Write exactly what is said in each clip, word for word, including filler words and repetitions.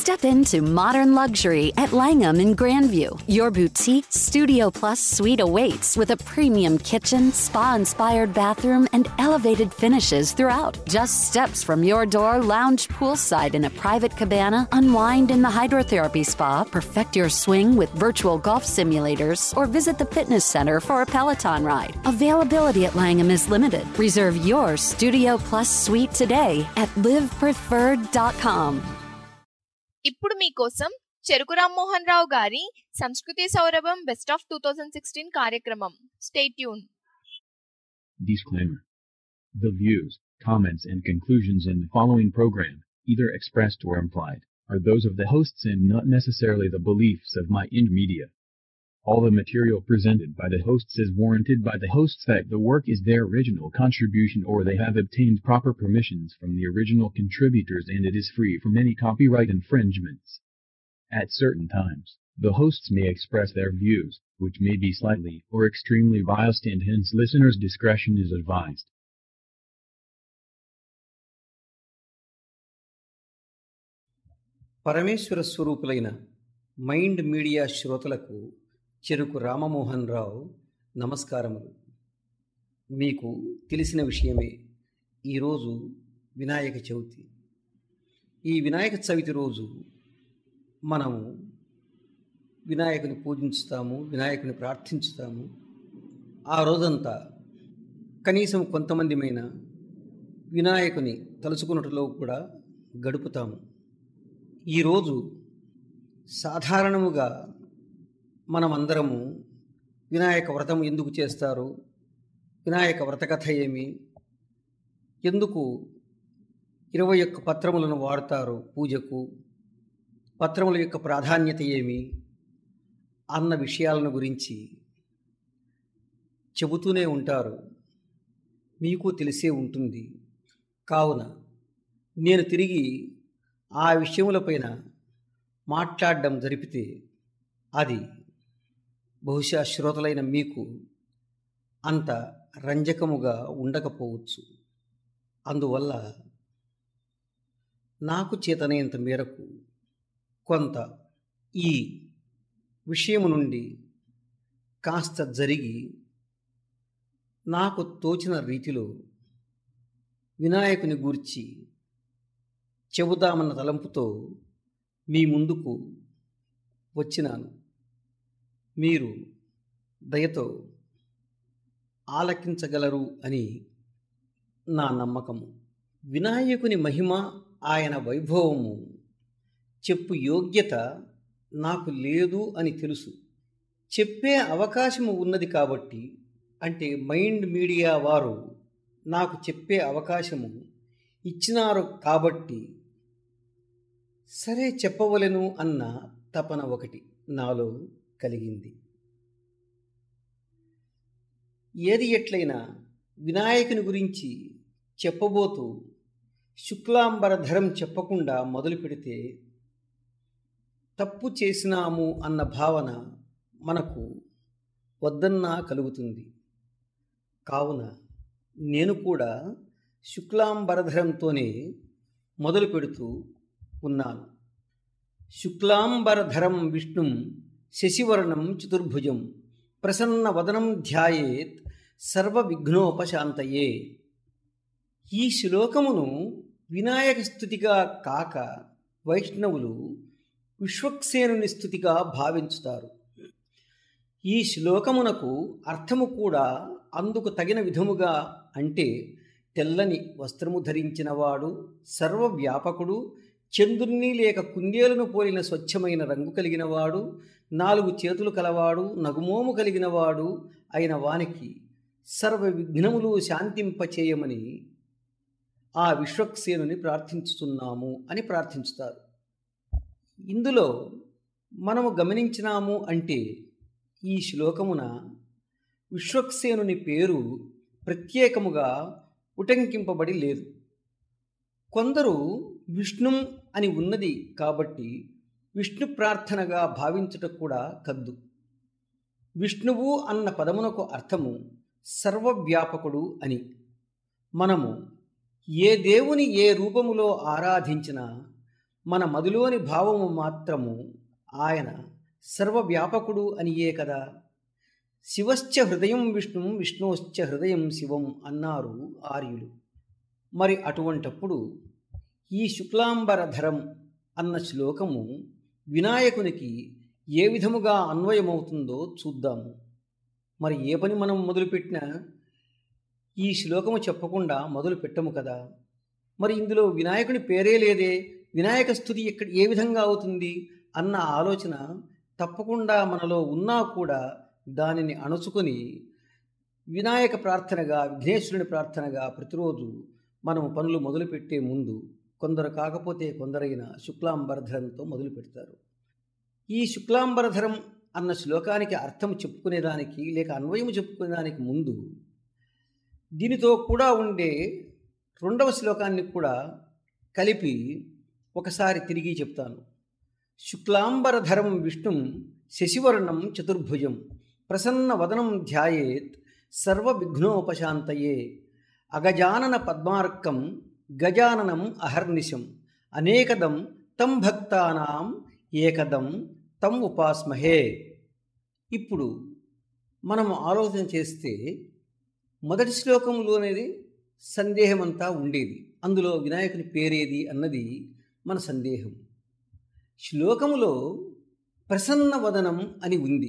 Step into modern luxury at Langham in Grandview. Your boutique Studio Plus suite awaits with a premium kitchen, spa-inspired bathroom, and elevated finishes throughout. Just steps from your door, lounge poolside in a private cabana, unwind in the hydrotherapy spa, perfect your swing with virtual golf simulators, or visit the fitness center for a Peloton ride. Availability at Langham is limited. Reserve your Studio Plus suite today at live preferred dot com. ఇప్పుడు మీకోసం చెరుకు రామ్మోహన్ రావు గారి సంస్కృతి సౌరభం best of two thousand sixteen కార్యక్రమం. Stay tune. Disclaimer. The views, comments and conclusions in the following program, either expressed or implied, are those of the hosts and not necessarily the beliefs of Mind Media. All the material presented by the hosts is warranted by the hosts that the work is their original contribution or they have obtained proper permissions from the original contributors and it is free from any copyright infringements. At certain times, the hosts may express their views, which may be slightly or extremely biased and hence listeners' discretion is advised. పరమేశ్వర స్వరూపులైన mind media శ్రోతలకు చెరుకు రామమోహన్ రావు నమస్కారములు. మీకు తెలిసిన విషయమే, ఈరోజు వినాయక చవితి. ఈ వినాయక చవితి రోజు మనము వినాయకుని పూజించుతాము, వినాయకుని ప్రార్థించుతాము. ఆ రోజంతా కనీసం కొంతమందిమైన వినాయకుని తలుచుకున్నట్లో కూడా గడుపుతాము. ఈరోజు సాధారణముగా మనమందరము వినాయక వ్రతం ఎందుకు చేస్తారు, వినాయక వ్రతకథ ఏమి, ఎందుకు ఇరవై ఒక్క పత్రములను వాడతారు పూజకు, పత్రముల యొక్క ప్రాధాన్యత ఏమి అన్న విషయాలను గురించి చెబుతూనే ఉంటారు. మీకు తెలిసే ఉంటుంది. కావున నేను తిరిగి ఆ విషయములపైన మాట్లాడడం జరిపితే అది బహుశా శ్రోతలైన మీకు అంత రంజకముగా ఉండకపోవచ్చు. అందువల్ల నాకు చేతనైనంత మేరకు కొంత ఈ విషయము నుండి కాస్త జరిగి నాకు తోచిన రీతిలో వినాయకుని గూర్చి చెబుదామన్న తలంపుతో మీ ముందుకు వచ్చినాను. మీరు దయతో ఆలకించగలరు అని నా నమ్మకము. వినాయకుని మహిమ, ఆయన వైభవము చెప్పు యోగ్యత నాకు లేదు అని తెలుసు. చెప్పే అవకాశము ఉన్నది కాబట్టి, అంటే మైండ్ మీడియా వారు నాకు చెప్పే అవకాశము ఇచ్చినారు కాబట్టి సరే చెప్పవలెను అన్న తపన ఒకటి నాలో కలిగింది. ఏది ఎట్లయినా వినాయకుని గురించి చెప్పబోతూ శుక్లాంబరధరం చెప్పకుండా మొదలు పెడితే తప్పు చేసినాము అన్న భావన మనకు వద్దన్నా కలుగుతుంది. కావున నేను కూడా శుక్లాంబరధరంతోనే మొదలు పెడుతూ ఉన్నాను. శుక్లాంబరధరం విష్ణుం శశివర్ణం చతుర్భుజం ప్రసన్న వదనం ధ్యాయేత్ సర్వ విఘ్నోపశాంతయే. ఈ శ్లోకమును వినాయక స్తుతిగా కాక వైష్ణవులు విశ్వక్సేనుని స్తుతిగా భావించుతారు. ఈ శ్లోకమునకు అర్థము కూడా అందుకు తగిన విధముగా, అంటే తెల్లని వస్త్రము ధరించినవాడు, సర్వవ్యాపకుడు, చంద్రుని లేక కుందేలును పోలిన స్వచ్ఛమైన రంగు కలిగినవాడు, నాలుగు చేతులు కలవాడు, నగుమోము కలిగినవాడు అయిన వానికి సర్వ విఘ్నములు శాంతింపచేయమని ఆ విశ్వక్సేనుని ప్రార్థించుతున్నాము అని ప్రార్థించుతారు. ఇందులో మనము గమనించినాము అంటే ఈ శ్లోకమున విశ్వక్సేనుని పేరు ప్రత్యేకముగా ఉటంకింపబడి లేదు. కొందరు విష్ణుం అని ఉన్నది కాబట్టి విష్ణు ప్రార్థనగా భావించుట కూడా కద్దు. విష్ణువు అన్న పదమునకు అర్థము సర్వవ్యాపకుడు అని. మనము ఏ దేవుని ఏ రూపములో ఆరాధించినా మన మదిలోని భావము మాత్రము ఆయన సర్వవ్యాపకుడు అనియే కదా. శివశ్చ హృదయం విష్ణుం విష్ణోశ్చ హృదయం శివం అన్నారు ఆర్యులు. మరి అటువంటప్పుడు ఈ శుక్లాంబరధరం అన్న శ్లోకము వినాయకునికి ఏ విధముగా అన్వయమవుతుందో చూద్దాము. మరి ఏ పని మనం మొదలుపెట్టినా ఈ శ్లోకము చెప్పకుండా మొదలు పెట్టము కదా. మరి ఇందులో వినాయకుని పేరే లేదే, వినాయక స్తుతి ఎక్కడ ఏ విధంగా అవుతుంది అన్న ఆలోచన తప్పకుండా మనలో ఉన్నా కూడా దానిని అణుచుకొని వినాయక ప్రార్థనగా, విఘ్నేశ్వరుని ప్రార్థనగా ప్రతిరోజు మనం పనులు మొదలుపెట్టే ముందు కొందరు కాకపోతే కొందరైన శుక్లాంబరధరంతో మొదలు పెడతారు. ఈ శుక్లాంబరధరం అన్న శ్లోకానికి అర్థం చెప్పుకునేదానికి లేక అన్వయం చెప్పుకునేదానికి ముందు దీనితో కూడా ఉండే రెండవ శ్లోకాన్ని కూడా కలిపి ఒకసారి తిరిగి చెప్తాను. శుక్లాంబరధరం విష్ణుం శశివర్ణం చతుర్భుజం ప్రసన్న వదనం ధ్యాయేత్ సర్వ విఘ్నోపశాంతయే అగజానన పద్మార్కం గజాననం అహర్నిశం అనేకదం తం భక్తానాం ఏకదం తం ఉపాస్మహే. ఇప్పుడు మనము ఆలోచన చేస్తే మొదటి శ్లోకంలోనేది సందేహమంతా ఉండేది. అందులో వినాయకుని పేరేది అన్నది మన సందేహం. శ్లోకములో ప్రసన్న వదనం అని ఉంది.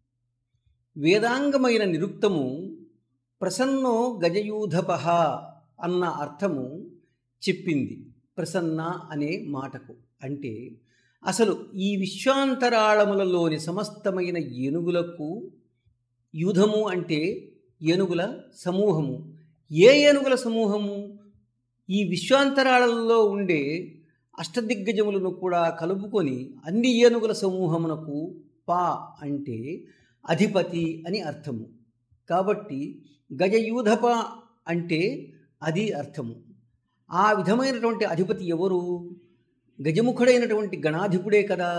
వేదాంగమైన నిరుక్తము ప్రసన్నో గజయూధపహ అన్న అర్థము చెప్పింది ప్రసన్న అనే మాటకు. అంటే అసలు ఈ విశ్వాంతరాళములలోని సమస్తమైన ఏనుగులకు, యూధము అంటే ఏనుగుల సమూహము. ఏ ఏనుగుల సమూహము? ఈ విశ్వాంతరాళంలో ఉండే అష్టదిగ్గజములను కూడా కలుపుకొని అన్ని ఏనుగుల సమూహమునకు పా అంటే అధిపతి అని అర్థము. కాబట్టి గజయూధప అంటే అది అర్థము. ఆ విధమైనటువంటి అధిపతి ఎవరు? గజముఖుడైనటువంటి గణాధిపుడే కదా.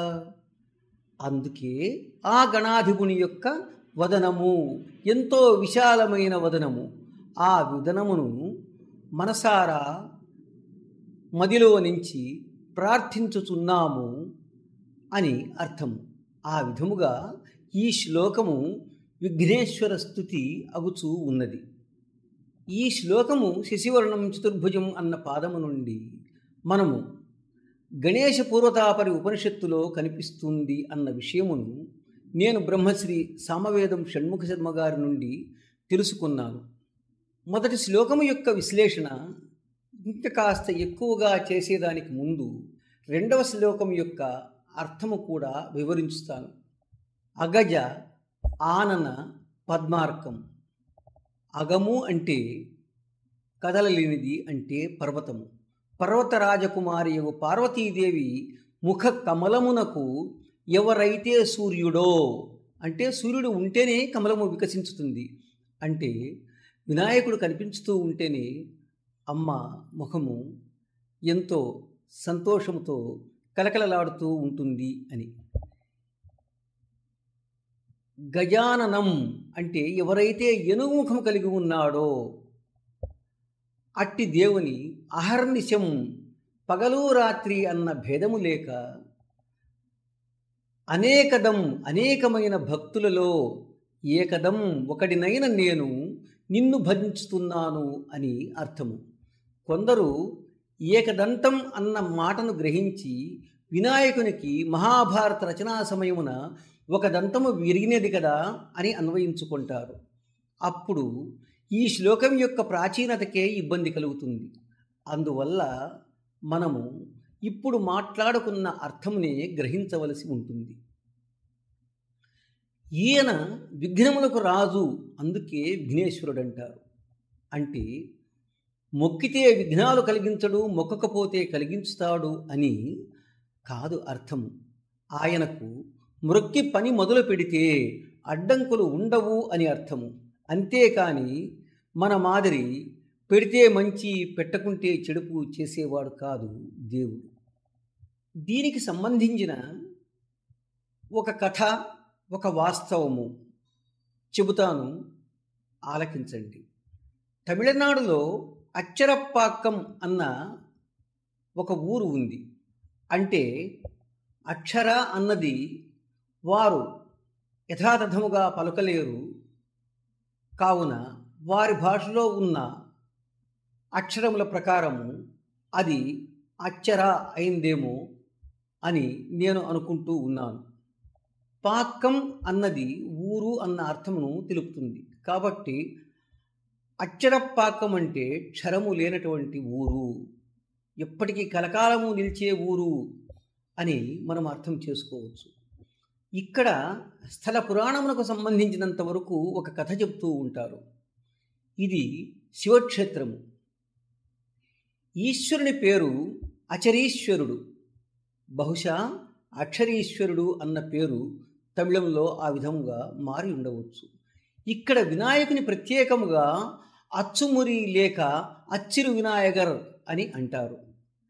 అందుకే ఆ గణాధిపుని యొక్క వదనము ఎంతో విశాలమైన వదనము. ఆ వదనమును మనసారా మదిలో నుంచి ప్రార్థించుచున్నాము అని అర్థము. ఆ విధముగా ఈ శ్లోకము విఘ్నేశ్వర స్తుతి అగుచూ ఉన్నది. ఈ శ్లోకము శశివర్ణం చతుర్భుజం అన్న పాదము నుండి మనము గణేశ పూర్వతాపరి ఉపనిషత్తులో కనిపిస్తుంది అన్న విషయమును నేను బ్రహ్మశ్రీ సామవేదం షణ్ముఖ శర్మ గారి నుండి తెలుసుకున్నాను. మొదటి శ్లోకము యొక్క విశ్లేషణ ఇంకా కాస్త ఎక్కువగా చేసేదానికి ముందు రెండవ శ్లోకం యొక్క అర్థము కూడా వివరించుతాను. అగజ ఆనన పద్మార్కం. అగము అంటే కదలలేనిది అంటే పర్వతము. పర్వతరాజకుమారి యగు పార్వతీదేవి ముఖ కమలమునకు ఎవరైతే సూర్యుడో, అంటే సూర్యుడు ఉంటేనే కమలము వికసించుతుంది. అంటే వినాయకుడు కనిపించుతూ ఉంటేనే అమ్మ ముఖము ఎంతో సంతోషముతో కలకలలాడుతూ ఉంటుంది అని. గజాననం అంటే ఎవరైతే ఏనుగు ముఖం కలిగి ఉన్నాడో అట్టి దేవుని అహర్నిశం పగలు రాత్రి అన్న భేదము లేక అనేకదం అనేకమైన భక్తులలో ఏకదం ఒకటినైన నేను నిన్ను భజించుతున్నాను అని అర్థము. కొందరు ఏకదంతం అన్న మాటను గ్రహించి వినాయకునికి మహాభారత రచనా సమయమున ఒక దంతము విరిగినది కదా అని అన్వయించుకుంటారు. అప్పుడు ఈ శ్లోకం యొక్క ప్రాచీనతకే ఇబ్బంది కలుగుతుంది. అందువల్ల మనము ఇప్పుడు మాట్లాడుకున్న అర్థమునే గ్రహించవలసి ఉంటుంది. ఈయన విఘ్నములకు రాజు, అందుకే విఘ్నేశ్వరుడు అంటారు. అంటే మొక్కితే విఘ్నాలు కలిగించడు, మొక్కకపోతే కలిగించుతాడు అని కాదు అర్థము. ఆయనకు మొక్కి పని మొదలు పెడితే అడ్డంకులు ఉండవు అని అర్థము. అంతేకాని మన మాదిరి పెడితే మంచి పెట్టకుంటే చెడుపు చేసేవాడు కాదు దేవుడు. దీనికి సంబంధించిన ఒక కథ, ఒక వాస్తవము చెబుతాను, ఆలకించండి. తమిళనాడులో అచ్చరపాక్కం అన్న ఒక ఊరు ఉంది. అంటే అక్షర అన్నది వారు యథాతథముగా పలకలేరు, కావున వారి భాషలో ఉన్న అక్షరముల ప్రకారము అది అక్షర అయిందేమో అని నేను అనుకుంటూ ఉన్నాను. పాక్కం అన్నది ఊరు అన్న అర్థమును తెలుపుతుంది. కాబట్టి అక్షరపాకం అంటే క్షరము లేనటువంటి ఊరు, ఎప్పటికీ కలకాలము నిలిచే ఊరు అని మనం అర్థం చేసుకోవచ్చు. ఇక్కడ స్థల పురాణమునకు సంబంధించినంత వరకు ఒక కథ చెప్తూ ఉంటారు. ఇది శివక్షేత్రము. ఈశ్వరుని పేరు అచరీశ్వరుడు, బహుశా అక్షరీశ్వరుడు అన్న పేరు తమిళంలో ఆ విధంగా మారి ఉండవచ్చు. ఇక్కడ వినాయకుని ప్రత్యేకముగా అచ్చుమురి లేక అచ్చిరు వినాయకర్ అని అంటారు.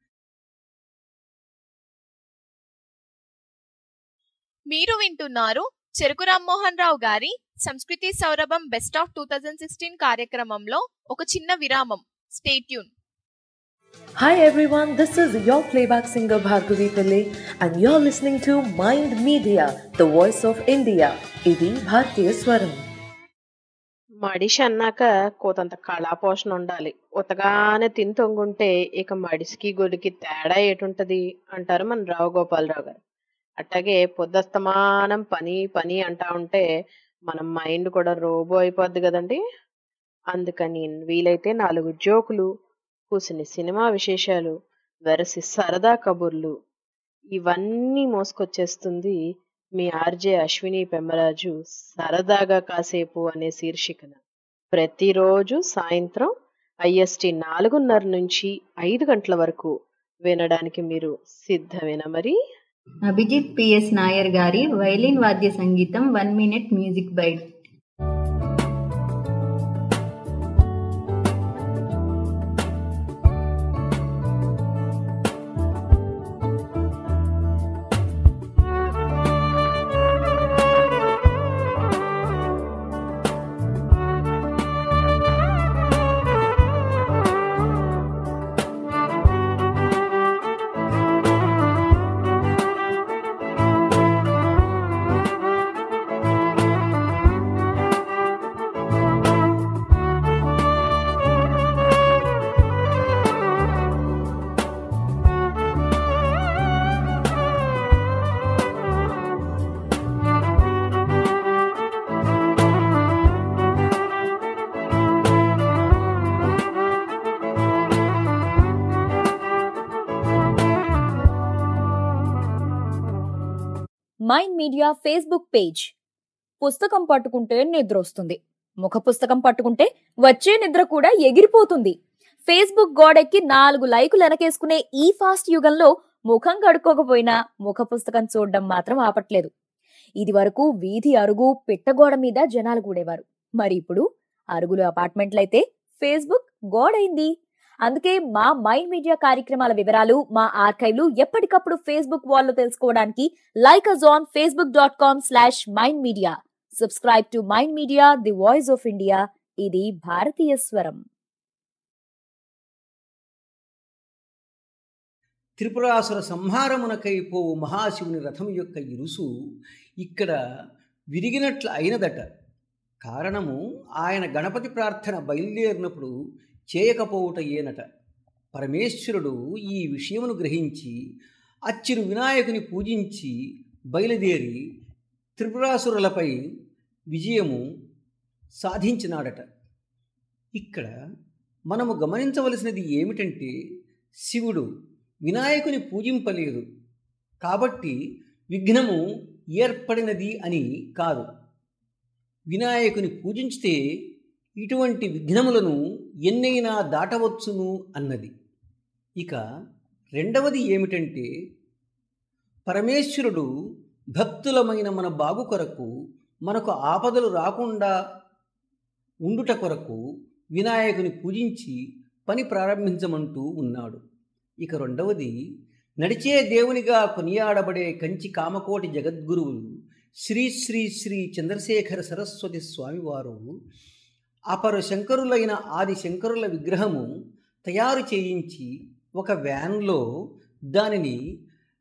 మీరు వింటున్నారు చెరుకు రామ్మోహన్ రావు గారి సంస్కృతి సౌరభం best of two thousand sixteen కార్యక్రమంలో ఒక చిన్న విరామం. Stay tune. Hi everyone, this is your playback singer Bhargavi Pillai and you're listening to Mind Media, the voice of India. ఇది భారతీయ స్వరం. మడిషి అన్నాక కోతంత కళాపోషణ ఉండాలి. ఉతగానే తిని తొంగుంటే ఇక మడిసికి గొడికి తేడా ఏటుంటది అంటారు మన రావు గోపాలరావు గారు. అట్లాగే పొద్దస్తమానం పని పని అంటా ఉంటే మన మైండ్ కూడా రోబో అయిపోద్ది కదండి. అందుకని వీలైతే నాలుగు జోకులు, కూసిని సినిమా విశేషాలు, వెరసి సరదా కబుర్లు ఇవన్నీ మోసుకొచ్చేస్తుంది మీ ఆర్జే అశ్విని పెమ్మరాజు సరదాగా కాసేపు అనే శీర్షికన. ప్రతిరోజు సాయంత్రం ఐఎస్టి నాలుగున్నర నుంచి ఐదు గంటల వరకు వినడానికి మీరు సిద్ధమేనా మరి? అభిజిత్ పిఎస్ నాయర్ గారి వైలిన్ వాద్య సంగీతం one minute music bite. Mind media facebook page. పుస్తకం పట్టుకుంటే నిద్ర వస్తుంది, ముఖ పుస్తకం పట్టుకుంటే వచ్చే నిద్ర కూడా ఎగిరిపోతుంది. ఫేస్బుక్ గోడెక్కి నాలుగు లైకులు వెనకేసుకునే ఈ ఫాస్ట్ యుగంలో ముఖం కడుక్కోకపోయినా ముఖ పుస్తకం చూడడం మాత్రం ఆపట్లేదు. ఇది వరకు వీధి అరుగు పిట్టగోడ మీద జనాలు కూడేవారు, మరి ఇప్పుడు అరుగులు అపార్ట్మెంట్లయితే ఫేస్బుక్ గోడైంది. అందుకే మా మైండ్ మీడియా కార్యక్రమాల వివరాలు, మా ఆర్కైవ్లు ఎప్పటికప్పుడు ఫేస్బుక్ వాల్లో తెలుసుకోవడానికి like us on facebook dot com slash mind media. Subscribe to mind media, the voice of India. ఇది భారతీయ స్వరం. త్రిపురాసుర సంహారమునకై పోవు మహాశివుని రథం యొక్క ఇరుసు ఇక్కడ విరిగినట్లు అయినదట. కారణము ఆయన గణపతి ప్రార్థన బయలుదేరినప్పుడు చేయకపోవుట ఏనట. పరమేశ్వరుడు ఈ విషయమును గ్రహించి అచ్చిరు వినాయకుని పూజించి బయలుదేరి త్రిపురాసురులపై విజయము సాధించినాడట. ఇక్కడ మనము గమనించవలసినది ఏమిటంటే, శివుడు వినాయకుని పూజింపలేదు కాబట్టి విఘ్నము ఏర్పడినది అని కాదు. వినాయకుని పూజించితే ఇటువంటి విఘ్నములను ఎన్నైనా దాటవచ్చును అన్నది. ఇక రెండవది ఏమిటంటే, పరమేశ్వరుడు భక్తులమైన మన బాగు కొరకు, మనకు ఆపదలు రాకుండా ఉండుట కొరకు వినాయకుని పూజించి పని ప్రారంభించమంటూ ఉన్నాడు. ఇక రెండవది, నడిచే దేవునిగా కొనియాడబడే కంచి కామకోటి జగద్గురువులు శ్రీ శ్రీ శ్రీ చంద్రశేఖర సరస్వతి స్వామివారు అపరు శంకరులైన ఆది శంకరుల విగ్రహము తయారు చేయించి ఒక వ్యాన్లో దానిని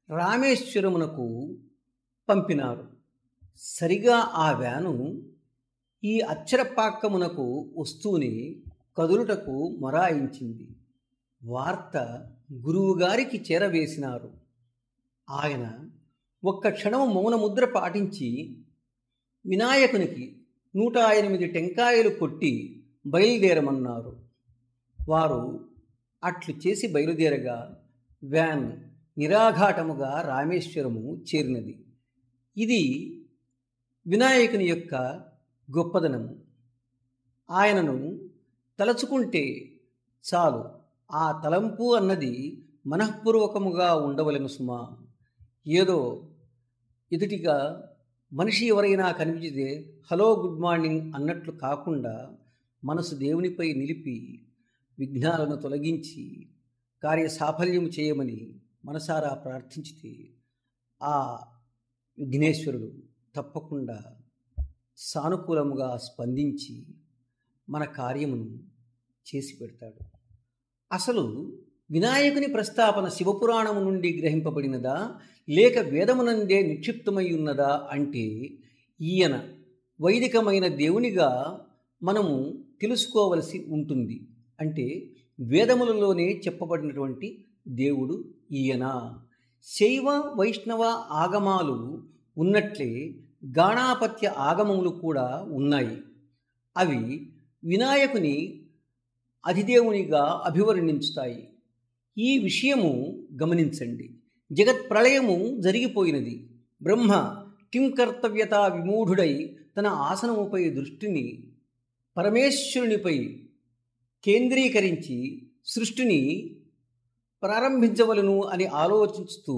రామేశ్వరమునకు పంపినారు. సరిగా ఆ వ్యాను ఈ అచ్చరపాక్కమునకు వస్తూనే కదులుటకు మొరాయించింది. వార్త గురువుగారికి చేరవేసినారు. ఆయన ఒక్క క్షణము మౌనముద్ర పాటించి వినాయకునికి నూట ఎనిమిది టెంకాయలు కొట్టి బయలుదేరమన్నారు. వారు అట్లు చేసి బయలుదేరగా వ్యాన్ నిరాఘాటముగా రామేశ్వరము చేరినది. ఇది వినాయకుని యొక్క గొప్పదనము. ఆయనను తలచుకుంటే చాలు, ఆ తలంపు అన్నది మనఃపూర్వకముగా ఉండవలెను సుమా. ఏదో ఎదుటిగా మనిషి ఎవరైనా కనిపించితే హలో గుడ్ మార్నింగ్ అన్నట్లు కాకుండా మనసు దేవునిపై నిలిపి విఘ్నాలను తొలగించి కార్యసాఫల్యం చేయమని మనసారా ప్రార్థించితే ఆ విఘ్నేశ్వరుడు తప్పకుండా సానుకూలముగా స్పందించి మన కార్యమును చేసి పెడతాడు. అసలు వినాయకుని ప్రస్తాపన శివపురాణము నుండి గ్రహింపబడినదా లేక వేదమునందే నిక్షిప్తమై ఉన్నదా అంటే ఈయన వైదికమైన దేవునిగా మనము తెలుసుకోవలసి ఉంటుంది. అంటే వేదములలోనే చెప్పబడినటువంటి దేవుడు ఈయన. శైవ వైష్ణవ ఆగమాలు ఉన్నట్లే గాణాపత్య ఆగమములు కూడా ఉన్నాయి. అవి వినాయకుని అధిదేవునిగా అభివర్ణించుతాయి. ఈ విషయము గమనించండి. జగత్ ప్రళయము జరిగిపోయినది. బ్రహ్మ కిం కర్తవ్యత విమూఢుడై తన ఆసనముపై దృష్టిని పరమేశ్వరునిపై కేంద్రీకరించి సృష్టిని ప్రారంభించవలను అని ఆలోచిస్తూ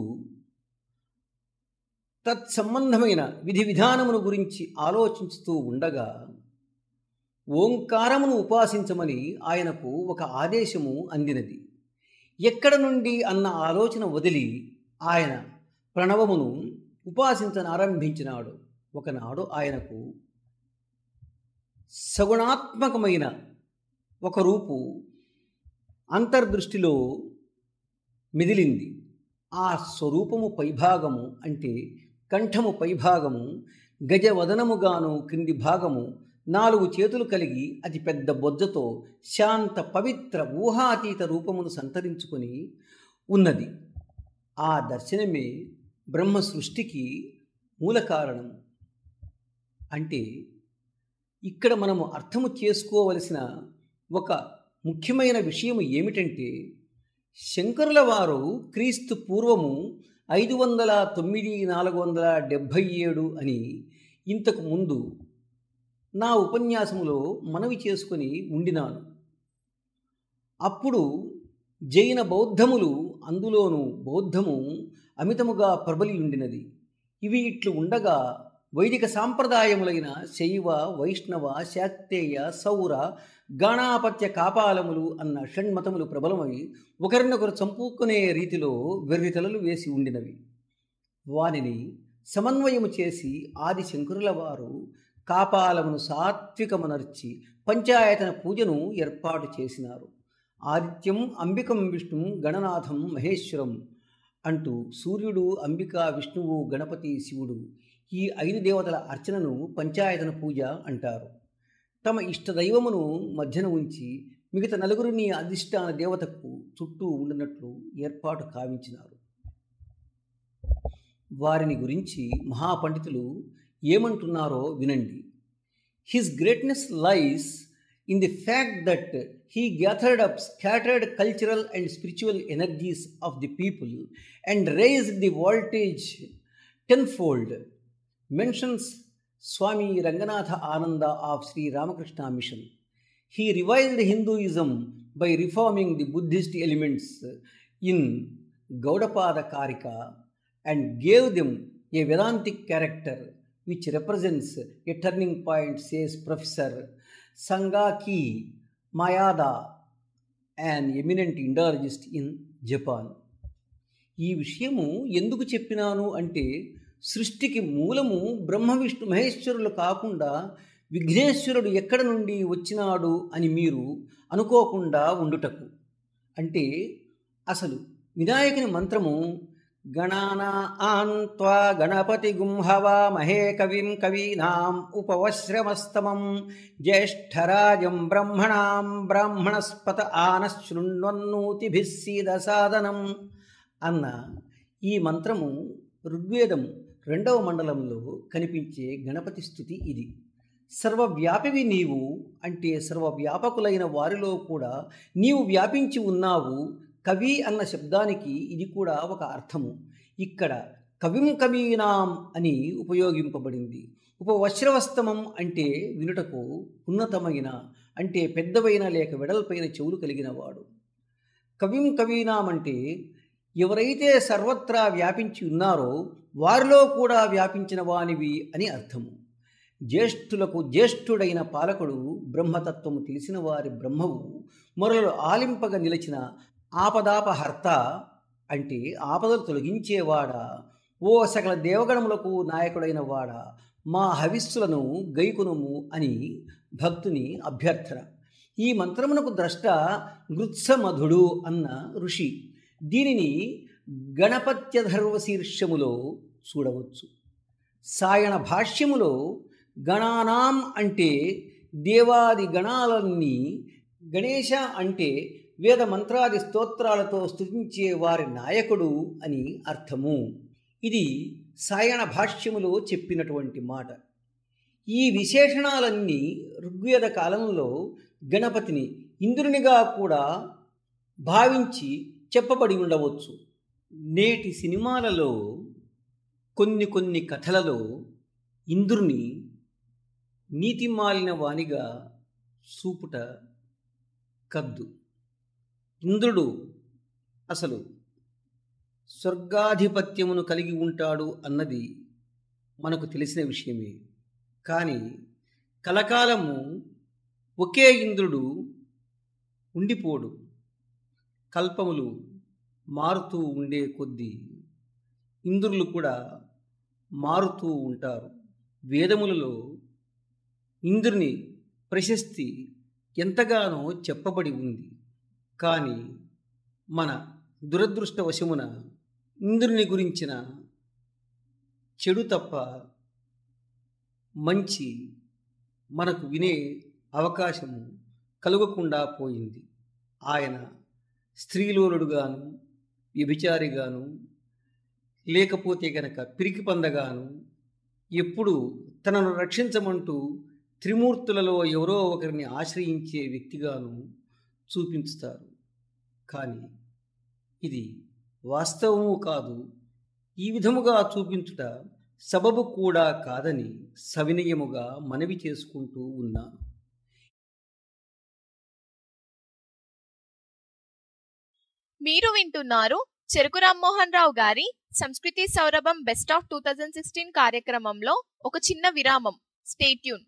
తత్సంబంధమైన విధి విధానమును గురించి ఆలోచిస్తూ ఉండగా ఓంకారమును ఉపాసించమని ఆయనకు ఒక ఆదేశము అందినది. ఎక్కడ నుండి అన్న ఆలోచన వదిలి ఆయన ప్రణవమును ఉపాసించనారంభించినాడు. ఒకనాడు ఆయనకు సగుణాత్మకమైన ఒక రూపు అంతర్దృష్టిలో మెదిలింది. ఆ స్వరూపము పైభాగము అంటే కంఠము పైభాగము గజవదనముగాను, క్రింది భాగము నాలుగు చేతులు కలిగి అతి పెద్ద బొజ్జతో శాంత పవిత్ర ఊహాతీత రూపమును సంతరించుకొని ఉన్నది. ఆ దర్శనమే బ్రహ్మ సృష్టికి మూల కారణం. అంటే ఇక్కడ మనము అర్థము చేసుకోవలసిన ఒక ముఖ్యమైన విషయం ఏమిటంటే, శంకరుల వారు క్రీస్తు పూర్వము ఐదు వందల తొమ్మిది నాలుగు వందల డెబ్భై ఏడు అని ఇంతకు ముందు నా ఉపన్యాసములో మనవి చేసుకొని ఉండినాను. అప్పుడు జైన బౌద్ధములు, అందులోనూ బౌద్ధము అమితముగా ప్రబలి ఉండినది. ఇవి ఇట్లు ఉండగా వైదిక సాంప్రదాయములైన శైవ, వైష్ణవ, శాక్తేయ, సౌర, గాణాపత్య కాపాలములు అన్న షణ్మతములు ప్రబలమై ఒకరినొకరు చంపుకునే రీతిలో వెర్రితలలు వేసి ఉండినవి. వానిని సమన్వయము చేసి ఆది శంకరుల వారు కాపాలమును సాత్వికమునర్చి పంచాయతన పూజను ఏర్పాటు చేసినారు. ఆదిత్యం అంబికం విష్ణుం గణనాథం మహేశ్వరం అంటూ సూర్యుడు, అంబిక, విష్ణువు, గణపతి, శివుడు ఈ ఐదు దేవతల అర్చనను పంచాయతన పూజ అంటారు. తమ ఇష్టదైవమును మధ్యన ఉంచి మిగతా నలుగురిని అధిష్టాన దేవతకు చుట్టూ ఉండినట్లు ఏర్పాటు కావించినారు. వారిని గురించి మహాపండితులు ఏమంటున్నారో వినండి. His greatness lies in the fact that he gathered up scattered cultural and spiritual energies of the people and raised the voltage tenfold. Mentions Swami Ranganatha Ananda of Sri Ramakrishna Mission. He revived Hinduism by reforming the Buddhist elements in Gaudapada Karika and gave them a Vedantic character which represents a turning point, says Professor Sangaki Mayada, an eminent Indologist in Japan. ఈ విషయము ఎందుకు చెప్పినాను అంటే, సృష్టికి మూలము బ్రహ్మ విష్ణు మహేశ్వరులు కాకుండా విఘ్నేశ్వరుడు ఎక్కడ నుండి వచ్చినాడు అని మీరు అనుకోకుండా ఉండుటకు. అంటే అసలు వినాయకుని మంత్రము గణానాం త్వా గణపతిగుం హవామహే కవిం కవీనాం ఉపవశ్రమస్తమం జ్యేష్ఠరాజం బ్రహ్మణాం బ్రాహ్మణస్పత ఆనశృణ్వన్నోతిభిः సీదసాదనం అన్న ఈ మంత్రము ఋగ్వేదం రెండవ మండలంలో కనిపించే గణపతి స్తుతి ఇది. సర్వవ్యాపివి నీవు అంటే సర్వవ్యాపకులైన వారిలో కూడా నీవు వ్యాపించి ఉన్నావు. కవి అన్న శబ్దానికి ఇది కూడా ఒక అర్థము. ఇక్కడ కవిం కవీనాం అని ఉపయోగింపబడింది. ఉపవశ్రవస్తమం అంటే వినుటకు ఉన్నతమైన అంటే పెద్దవైన లేక వెడల్పైన చెవులు కలిగిన వాడు. కవిం కవీనాం అంటే ఎవరైతే సర్వత్రా వ్యాపించి ఉన్నారో వారిలో కూడా వ్యాపించిన వానివి అని అర్థము. జ్యేష్ఠులకు జ్యేష్ఠుడైన పాలకుడు బ్రహ్మతత్వము తెలిసిన వారి బ్రహ్మవు మొరలు ఆలింపగా నిలిచిన ఆపదాపహర్త అంటే ఆపదలు తొలగించేవాడా, ఓ సకల దేవగణములకు నాయకుడైన వాడా, మా హవిస్సులను గైకునుము అని భక్తుని అభ్యర్థన. ఈ మంత్రమునకు ద్రష్ట గృత్సమధుడు అన్న ఋషి. దీనిని గణపత్యధర్వ శీర్షములో చూడవచ్చు. సాయణ భాష్యములో గణానాం అంటే దేవాది గణాలన్నీ, గణేశ అంటే వేద మంత్రాది స్తోత్రాలతో స్తుతించే వారి నాయకుడు అని అర్థము. ఇది సాయణ భాష్యములో చెప్పినటువంటి మాట. ఈ విశేషణాలన్నీ ఋగ్వేద కాలంలో గణపతిని ఇంద్రునిగా కూడా భావించి చెప్పబడి ఉండవచ్చు. నేటి సినిమాలలో కొన్ని కొన్ని కథలలో ఇంద్రుని నీతిమాలిన వానిగా చూపుట కద్దు. ఇంద్రుడు అసలు స్వర్గాధిపత్యమును కలిగి ఉంటాడు అన్నది మనకు తెలిసిన విషయమే. కానీ కలకాలము ఒకే ఇంద్రుడు ఉండిపోడు. కల్పములు మారుతూ ఉండే కొద్దీ ఇంద్రులు కూడా మారుతూ ఉంటారు. వేదములలో ఇంద్రుని ప్రశస్తి ఎంతగానో చెప్పబడి ఉంది. కానీ మన దురదృష్టవశమున ఇంద్రుని గురించిన చెడు తప్ప మంచి మనకు వినే అవకాశము కలుగకుండా పోయింది. ఆయన స్త్రీలోలుడుగాను, వ్యభిచారిగాను, లేకపోతే గనక పిరికి పందగాను, ఎప్పుడు తనను రక్షించమంటూ త్రిమూర్తులలో ఎవరో ఒకరిని ఆశ్రయించే వ్యక్తిగాను చూపించుతారు. కానీ ఇది వాస్తవము కాదు. ఈ విధముగా చూపించుట సబబు కూడా కాదని సవినయముగా మనవి చేసుకుంటూ ఉన్నాను. మీరు వింటున్నారు చెరుకు రామ్మోహన్ రావు గారి సంస్కృతి సౌరభం best of two thousand sixteen కార్యక్రమంలో ఒక చిన్న విరామం. Stay tune.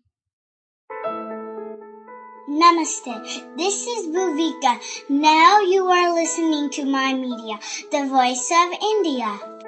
Namaste. This is Bhuvika. Now you are listening to My Media, the voice of India.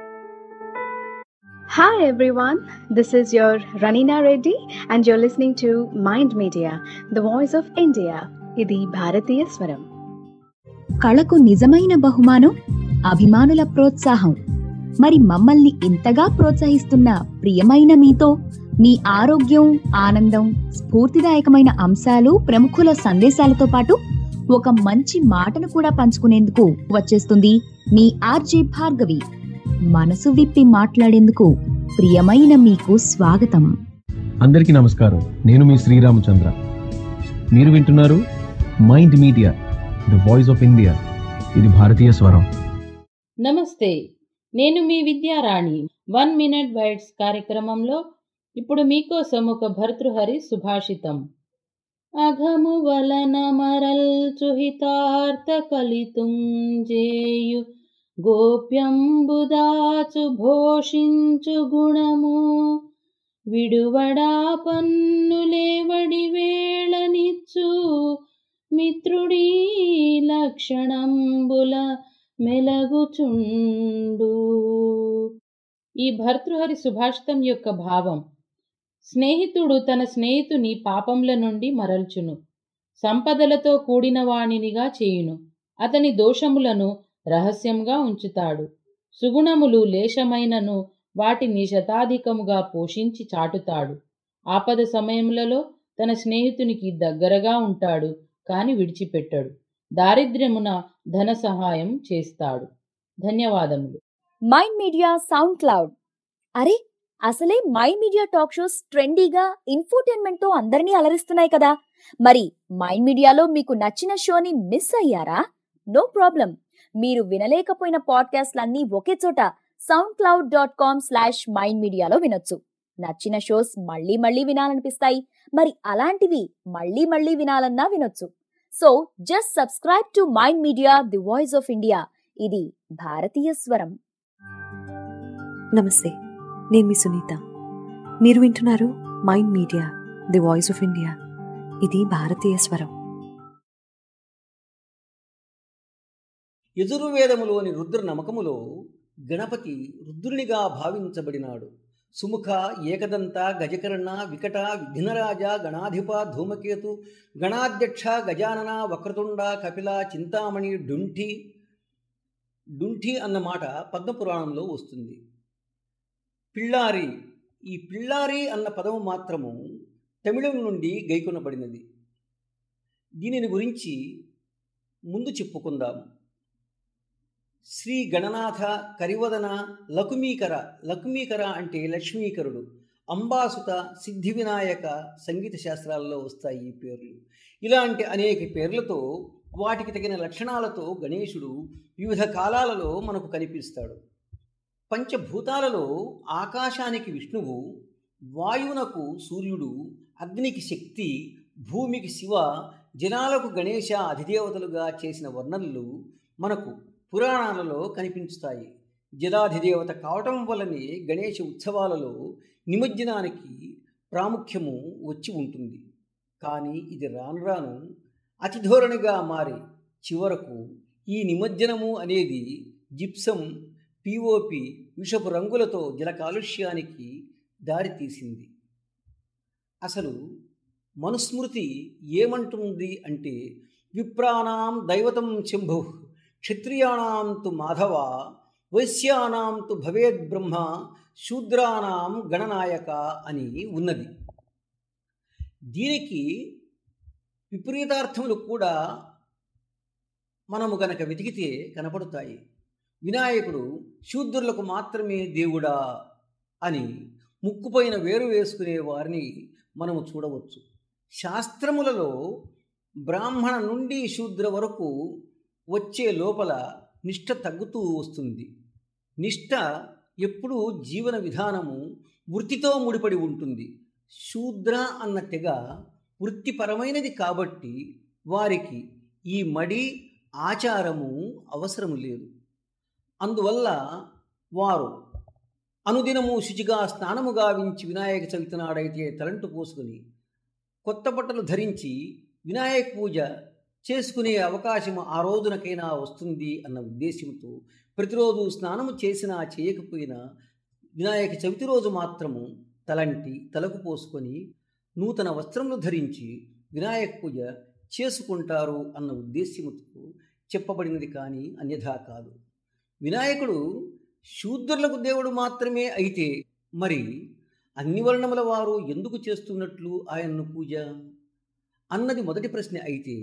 Hi everyone, this is your Ranina Reddy and you're listening to Mind Media, the voice of India. ఇది భారతీయ స్వరం. కళకు నిజమైన బహుమానం అభిమానుల ప్రోత్సాహం. మరి మమ్మల్ని ఇంతగా ప్రోత్సహిస్తున్న ప్రియమైన మీతో మీ ఆరోగ్యం, ఆనందం, స్ఫూర్తిదాయకమైన అంశాలు, ప్రముఖుల సందేశాలతో పాటు ఒక మంచి మాటను కూడా పంచుకునేందుకు వచ్చేస్తుంది మీ ఆర్జే భార్గవి. మనసు విప్పి మాట్లాడేందుకు ప్రియమైన మీకు స్వాగతం. అందరికీ నమస్కారం. నేను మీ శ్రీరామచంద్ర. మీరు వింటున్నారు mind media, the voice of India. ఇది భారతీయ స్వరం. నమస్తే, నేను మీ విద్యారాణి. వన్ మినిట్ బైట్స్ కార్యక్రమంలో ఇప్పుడు మీకోసం ఒక భర్తృహరి సుభాషితం. అఘము వలన మరల్చు హితార్థ కలితుంజేయు గోప్యంబుదాచు భోషించు గుణము విడువడా పన్నులేవడి వేళనిచ్చు మిత్రుడీ లక్షణంబుల మెలగుచుండు. ఈ భర్తృహరి సుభాషితం యొక్క భావం: స్నేహితుడు తన స్నేహితుని పాపంల నుండి మరల్చును, సంపదలతో కూడిన వాణినిగా చేయును, అతని దోషములను రహస్యంగా ఉంచుతాడు, సుగుణములు లేశమైనను వాటిని శతాధికముగా పోషించి చాటుతాడు. ఆపద సమయములలో తన స్నేహితునికి దగ్గరగా ఉంటాడు, కాని విడిచిపెట్టడు. దారిద్ర్యమున ధన సహాయం చేస్తాడు. ధన్యవాదములు. Mind media SoundCloud. అరే, అసలే మైండ్ మీడియా టాక్ షోస్ ట్రెండీగా ఇన్ఫోటైన్మెంట్ తో అందరినీ అలరిస్తున్నాయి కదా. మరి మైండ్ మీడియాలో మీకు నచ్చిన షోని మిస్ అయ్యారా? No problem. మీరు వినలేకపోయిన పాడ్కాస్ట్లన్నీ ఒకే చోట SoundCloud dot com slash mind మీడియాలో వినొచ్చు. నచ్చిన షోస్ మళ్ళీ మళ్ళీ వినాలనిపిస్తాయి. మరి అలాంటివి మళ్ళీ మళ్ళీ వినాలన్నా వినొచ్చు. So just subscribe to mind media the voice of India. ఇది భారతీయ స్వరం. నమస్తే, నేను మీ సునీత. మీరు వింటున్నారు mind media the voice of India. ఇది భారతీయ స్వరం. యజుర్వేదములోని రుద్ర నమకములో గణపతి రుద్రునిగా భావించబడినాడు. సుముఖ, ఏకదంత, గజకర్ణ, వికట, విఘ్నరాజ, గణాధిప, ధూమకేతు, గణాధ్యక్ష, గజానన, వక్రతుండ, కపిల, చింతామణి, డుంఠి. డుంఠి అన్న మాట పద్మపురాణంలో వస్తుంది. పిళ్ళారి, ఈ పిళ్ళారి అన్న పదము మాత్రము తమిళం నుండి గైకొనబడినది. దీనిని గురించి ముందు చెప్పుకుందాం. శ్రీ గణనాథ, కరివదన, లకుమీకర. లకుమీకర అంటే లక్ష్మీకరుడు. అంబాసుత, సిద్ధి వినాయక సంగీత శాస్త్రాల్లో వస్తాయి ఈ పేర్లు. ఇలాంటి అనేక పేర్లతో, వాటికి తగిన లక్షణాలతో గణేశుడు వివిధ కాలాలలో మనకు కనిపిస్తాడు. పంచభూతాలలో ఆకాశానికి విష్ణువు, వాయువునకు సూర్యుడు, అగ్నికి శక్తి, భూమికి శివ, జనాలకు గణేశ అధిదేవతలుగా చేసిన వర్ణనలు మనకు పురాణాలలో కనిపించుతాయి. జలాధిదేవత కావటం వల్లనే గణేష ఉత్సవాలలో నిమజ్జనానికి ప్రాముఖ్యము వచ్చి ఉంటుంది. కానీ ఇది రాను రాను అతిధోరణిగా మారి చివరకు ఈ నిమజ్జనము అనేది జిప్సం, పిఓపి, విషపు రంగులతో జల కాలుష్యానికి దారితీసింది. అసలు మనుస్మృతి ఏమంటుంది అంటే, విప్రాణాం దైవతం శంభు, క్షత్రియాణం తు మాధవ, వైశ్యానాం తు భవేద్ బ్రహ్మ, శూద్రానాం గణనాయక అని ఉన్నది. దీనికి విపరీతార్థములు కూడా మనము గనక వెతికితే కనపడతాయి. వినాయకుడు శూద్రులకు మాత్రమే దేవుడా అని ముక్కుపైన వేరు వేసుకునే వారిని మనము చూడవచ్చు. శాస్త్రములలో బ్రాహ్మణ నుండి శూద్ర వరకు వచ్చే లోపల నిష్ఠ తగ్గుతూ వస్తుంది. నిష్ఠ ఎప్పుడూ జీవన విధానము వృత్తితో ముడిపడి ఉంటుంది. శూద్ర అన్న తెగ వృత్తిపరమైనది కాబట్టి వారికి ఈ మడి ఆచారము అవసరము లేదు. అందువల్ల వారు అనుదినము శుచిగా స్నానము గావించి వినాయక చవితి నాడైతే తలంటు పోసుకుని కొత్త బట్టలు ధరించి వినాయక పూజ చేసుకునే అవకాశం ఆ రోజునకైనా వస్తుంది అన్న ఉద్దేశంతో ప్రతిరోజు స్నానము చేసినా చేయకపోయినా వినాయక చవితి రోజు మాత్రము తలంటి తలకు పోసుకొని నూతన వస్త్రములు ధరించి వినాయక పూజ చేసుకుంటారు అన్న ఉద్దేశ్యముతో చెప్పబడినది, కానీ అన్యథా కాదు. వినాయకుడు శూద్రులకు దేవుడు మాత్రమే అయితే మరి అన్ని వర్ణముల వారు ఎందుకు చేస్తున్నట్లు ఆయన్ను పూజ అన్నది మొదటి ప్రశ్న. అయితే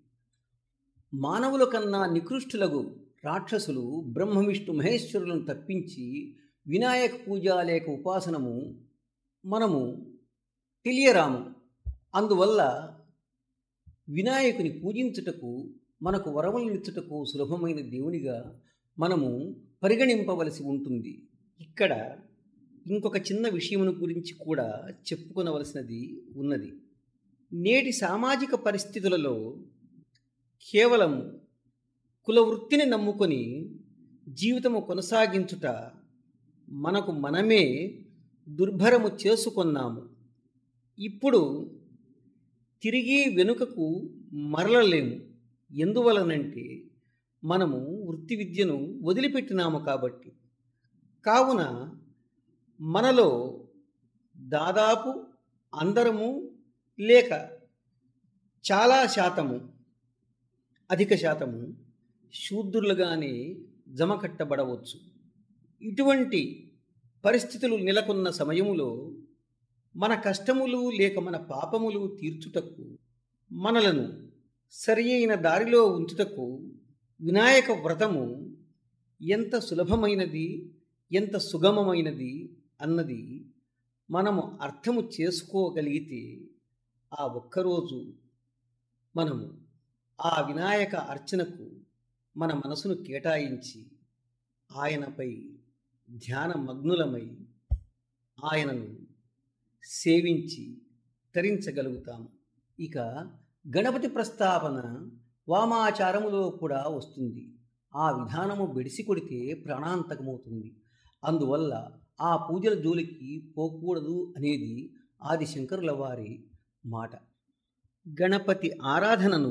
మానవుల కన్నా నికృష్టులకు రాక్షసులు బ్రహ్మ విష్ణు మహేశ్వరులను తప్పించి వినాయక పూజ లేక ఉపాసనము మనము తెలియరాము. అందువల్ల వినాయకుని పూజించుటకు, మనకు వరములనిచ్చుటకు సులభమైన దేవునిగా మనము పరిగణింపవలసి ఉంటుంది. ఇక్కడ ఇంకొక చిన్న విషయమును గురించి కూడా చెప్పుకొనవలసినది ఉన్నది. నేటి సామాజిక పరిస్థితులలో కేవలం కులవృత్తిని నమ్ముకొని జీవితము కొనసాగించుట మనకు మనమే దుర్భరము చేసుకొన్నాము. ఇప్పుడు తిరిగి వెనుకకు మరలలేము. ఎందువలనంటే మనము వృత్తి విద్యను వదిలిపెట్టినాము కాబట్టి. కావున మనలో దాదాపు అందరము లేక చాలా శాతము, అధిక శాతము శూద్రులుగానే జమ కట్టబడవచ్చు. ఇటువంటి పరిస్థితులు నెలకొన్న సమయములో మన కష్టములు లేక మన పాపములు తీర్చుటకు, మనలను సరి అయిన దారిలో ఉంచుటకు వినాయక వ్రతము ఎంత సులభమైనది, ఎంత సుగమమైనది అన్నది మనము అర్థము చేసుకోగలిగితే ఆ ఒక్కరోజు మనము ఆ వినాయక అర్చనకు మన మనసును కేటాయించి ఆయనపై ధ్యాన మగ్నులమై ఆయనను సేవించి తరించగలుగుతాము. ఇక గణపతి ప్రస్తావన వామాచారములో కూడా వస్తుంది. ఆ విధానము బెడిసి కొడితే ప్రాణాంతకమవుతుంది. అందువల్ల ఆ పూజల జోలికి పోకూడదు అనేది ఆదిశంకరుల వారి మాట. గణపతి ఆరాధనను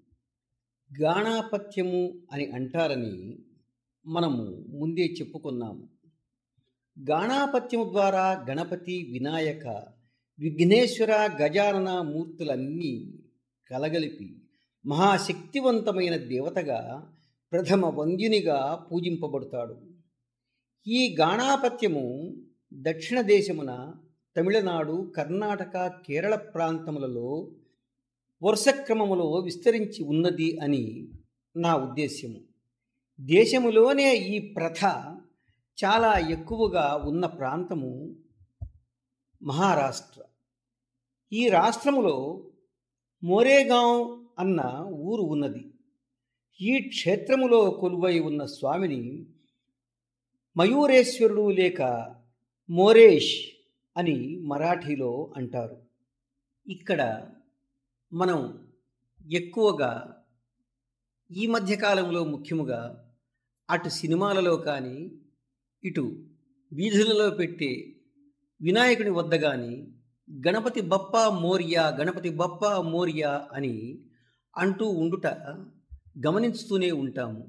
గాణాపత్యము అని అంటారని మనము ముందే చెప్పుకున్నాము. గాణాపత్యము ద్వారా గణపతి, వినాయక, విఘ్నేశ్వర, గజానన మూర్తులన్నీ కలగలిపి మహాశక్తివంతమైన దేవతగా ప్రథమ వంద్యునిగా పూజింపబడతాడు. ఈ గాణాపత్యము దక్షిణ దేశమున తమిళనాడు, కర్ణాటక, కేరళ ప్రాంతములలో వరుసక్రమములో విస్తరించి ఉన్నది అని నా ఉద్దేశ్యము. దేశములోనే ఈ ప్రథ చాలా ఎక్కువగా ఉన్న ప్రాంతము మహారాష్ట్ర. ఈ రాష్ట్రములో మోరేగాం అన్న ఊరు ఉన్నది. ఈ క్షేత్రములో కొలువై ఉన్న స్వామిని మయూరేశ్వరుడు లేక మోరేష్ అని మరాఠీలో అంటారు. ఇక్కడ మనం ఎక్కువగా ఈ మధ్యకాలంలో ముఖ్యముగా అటు సినిమాలలో కానీ ఇటు వీధులలో పెట్టే వినాయకుని వద్ద కానీ గణపతి బప్పా మోరియా, గణపతి బప్పా మోరియా అని అంటూ ఉండుట గమనిస్తూనే ఉంటాము.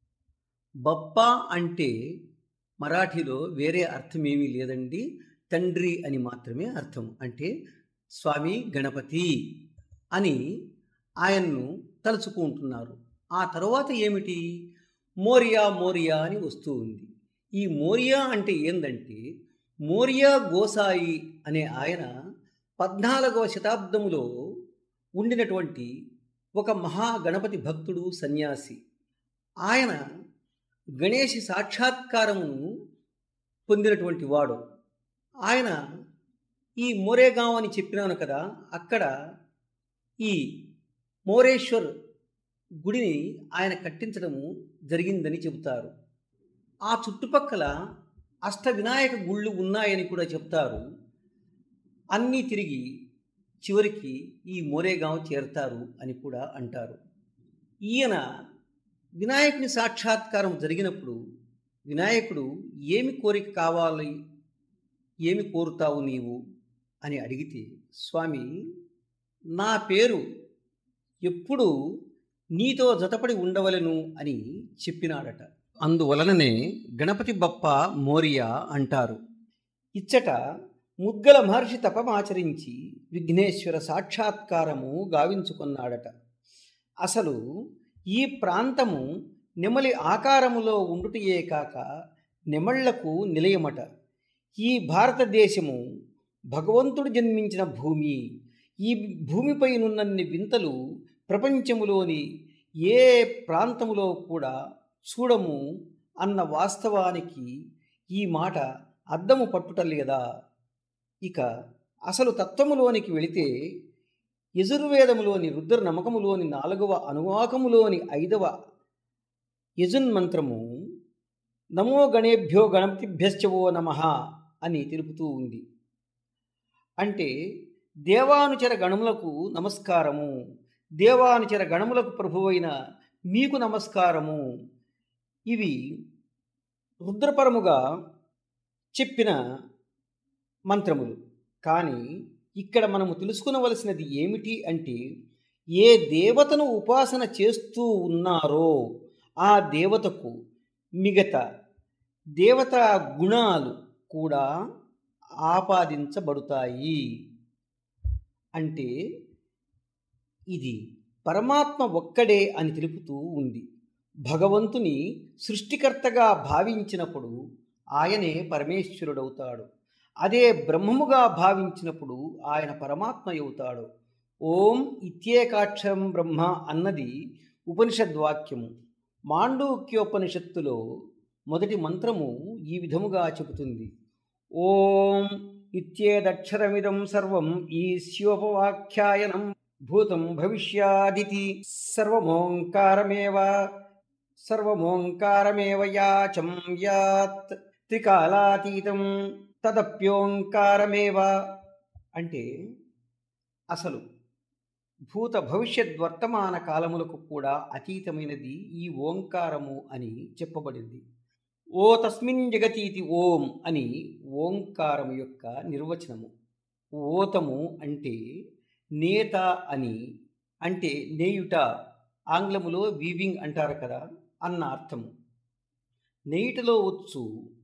బప్పా అంటే మరాఠీలో వేరే అర్థమేమీ లేదండి, తండ్రి అని మాత్రమే అర్థం. అంటే స్వామి గణపతి అని ఆయన్ను తలుచుకుంటున్నారు. ఆ తర్వాత ఏమిటి? మోరియా మోరియా అని వస్తూ ఉంది. ఈ మోరియా అంటే ఏందంటే, మోరియా గోసాయి అనే ఆయన పద్నాలుగవ శతాబ్దములో ఉండినటువంటి ఒక మహాగణపతి భక్తుడు, సన్యాసి. ఆయన గణేష సాక్షాత్కారమును పొందినటువంటి వాడు. ఆయన ఈ మోరేగాం అని చెప్పినాను కదా, అక్కడ ఈ మోరేశ్వర్ గుడిని ఆయన కట్టించడము జరిగిందని చెబుతారు. ఆ చుట్టుపక్కల అష్ట వినాయక గుళ్ళు ఉన్నాయని కూడా చెప్తారు. అన్నీ తిరిగి చివరికి ఈ మోరేగాం చేరతారు అని కూడా అంటారు. ఈయన వినాయకుని సాక్షాత్కారం జరిగినప్పుడు వినాయకుడు ఏమి కోరిక కావాలి, ఏమి కోరుతావు నీవు అని అడిగితే, స్వామి నా పేరు ఎప్పుడు నీతో జతపడి ఉండవలెను అని చెప్పినాడట. అందువలననే గణపతి బప్ప మోరియా అంటారు. ఇచ్చట ముద్గల మహర్షి తపమాచరించి విఘ్నేశ్వర సాక్షాత్కారము గావించుకున్నాడట. అసలు ఈ ప్రాంతము నెమలి ఆకారములో ఉండుటయే కాక నెమళ్లకు నిలయమట. ఈ భారతదేశము భగవంతుడు జన్మించిన భూమి. ఈ భూమిపైనున్నన్ని వింతలు ప్రపంచములోని ఏ ప్రాంతములో కూడా చూడము అన్న వాస్తవానికి ఈ మాట అద్దము పట్టుటలేదా? ఇక అసలు తత్వములోనికి వెళితే యజుర్వేదములోని రుద్ర నమకములోని నాలుగవ అనువాకములోని ఐదవ యజున్మంత్రము నమో గణేభ్యో గణపతిభ్యశ్చవో నమః అని తెలుపుతూ ఉంది. అంటే దేవానుచర గణములకు నమస్కారము, దేవానుచర గణములకు ప్రభువైన మీకు నమస్కారము. ఇవి రుద్రపరముగా చెప్పిన మంత్రములు. కానీ ఇక్కడ మనము తెలుసుకునవలసినది ఏమిటి అంటే, ఏ దేవతను ఉపాసన చేస్తూ ఉన్నారో ఆ దేవతకు మిగతా దేవతా గుణాలు కూడా ఆపాదించబడతాయి. అంటే ఇది పరమాత్మ ఒక్కడే అని తెలుపుతూ ఉంది. భగవంతుని సృష్టికర్తగా భావించినప్పుడు ఆయనే పరమేశ్వరుడవుతాడు. అదే బ్రహ్మముగా భావించినప్పుడు ఆయన పరమాత్మ అవుతాడు. ఓం ఇత్యేకాక్షరం బ్రహ్మ అన్నది ఉపనిషద్వాక్యము. మాండూక్యోపనిషత్తులో మొదటి మంత్రము ఈ విధముగా చెబుతుంది. ఓం ఇత్యేదక్షరమిదం సర్వం ఈశ్యోపవాఖ్యాయనం భూతం భవిష్యాదితి సర్వమోంకారమేవ సర్వమోంకారమేవ యాచం యాత్ త్రికాలాతీతం తదప్యోంకారమేవ. అంటే అసలు భూత భవిష్యత్ వర్తమాన కాలములకు కూడా అతీతమైనది ఈ ఓంకారము అని చెప్పబడింది. ఓ తస్మిన్ జగతీతి ఓం అని ఓంకారము యొక్క నిర్వచనము. ఓతము అంటే నేత అని, అంటే నేయుట, ఆంగ్లములో వీవింగ్ అంటారు కదా అన్న అర్థము. నేయుటలో వచ్చు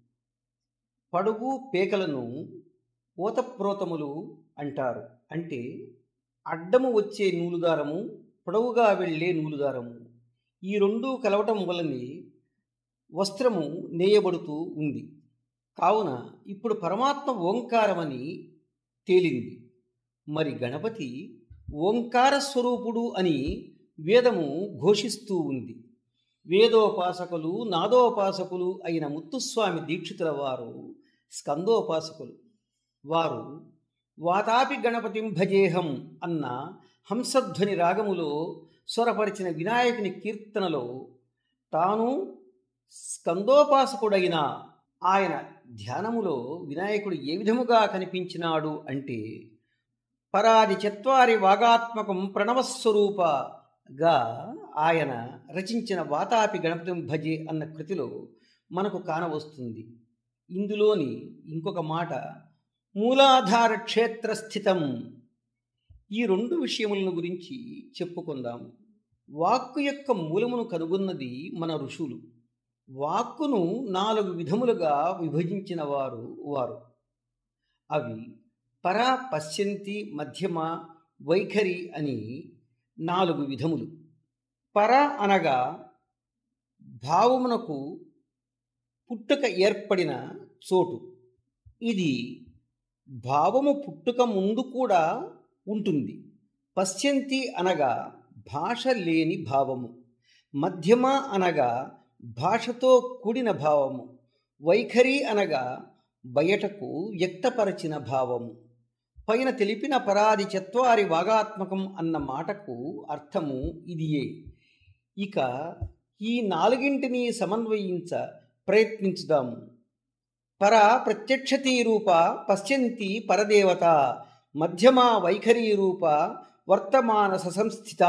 పడుగు పేకలను ఓతప్రోతములు అంటారు. అంటే అడ్డము వచ్చే నూలుదారము, పొడవుగా వెళ్ళే నూలుదారము, ఈ రెండూ కలవటం వలనే వస్త్రము నేయబడుతూ ఉంది. కావున ఇప్పుడు పరమాత్మ ఓంకారమని తేలింది. మరి గణపతి ఓంకార స్వరూపుడు అని వేదము ఘోషిస్తూ ఉంది. వేదోపాసకులు నాదోపాసకులు అయిన ముత్తుస్వామి దీక్షితుల వారు స్కందోపాసకులు. వారు వాతాపి గణపతిం భజేహం అన్న హంసధ్వని రాగములో స్వరపరిచిన వినాయకుని కీర్తనలో తాను స్కందోపాసకుడైన ఆయన ధ్యానములో వినాయకుడు ఏ విధముగా కనిపించినాడు అంటే పరాది చత్వారి వాగాత్మకం ప్రణవస్వరూపగా ఆయన రచించిన వాతాపి గణపతిం భజే అన్న కృతిలో మనకు కానవస్తుంది. ఇందులోని ఇంకొక మాట మూలాధార క్షేత్రస్థితం. ఈ రెండు విషయములను గురించి చెప్పుకుందాము. వాక్కు యొక్క మూలమును కనుగొన్నది మన ఋషులు. వాక్కును నాలుగు విధములుగా విభజించిన వారు వారు అవి పర, పశ్యంతి, మధ్యమ, వైఖరి అని నాలుగు విధములు. పర అనగా భావమునకు పుట్టుక ఏర్పడిన చోటు. ఇది భావము పుట్టుక ముందు కూడా ఉంటుంది. పశ్యంతి అనగా భాష లేని భావము. మధ్యమ అనగా భాషతో కూడిన భావము. వైఖరి అనగా బయటకు వ్యక్తపరచిన భావము. పైన తెలిపిన పరాది చత్వారి వాగాత్మకం అన్న మాటకు అర్థము ఇదియే. ఇక ఈ నాలుగింటిని సమన్వయించ ప్రయత్నించుదాము. పర ప్రత్యక్షతీ రూప పశ్యంతి పరదేవత, మధ్యమ వైఖరీ రూప వర్తమాన ససంస్థిత.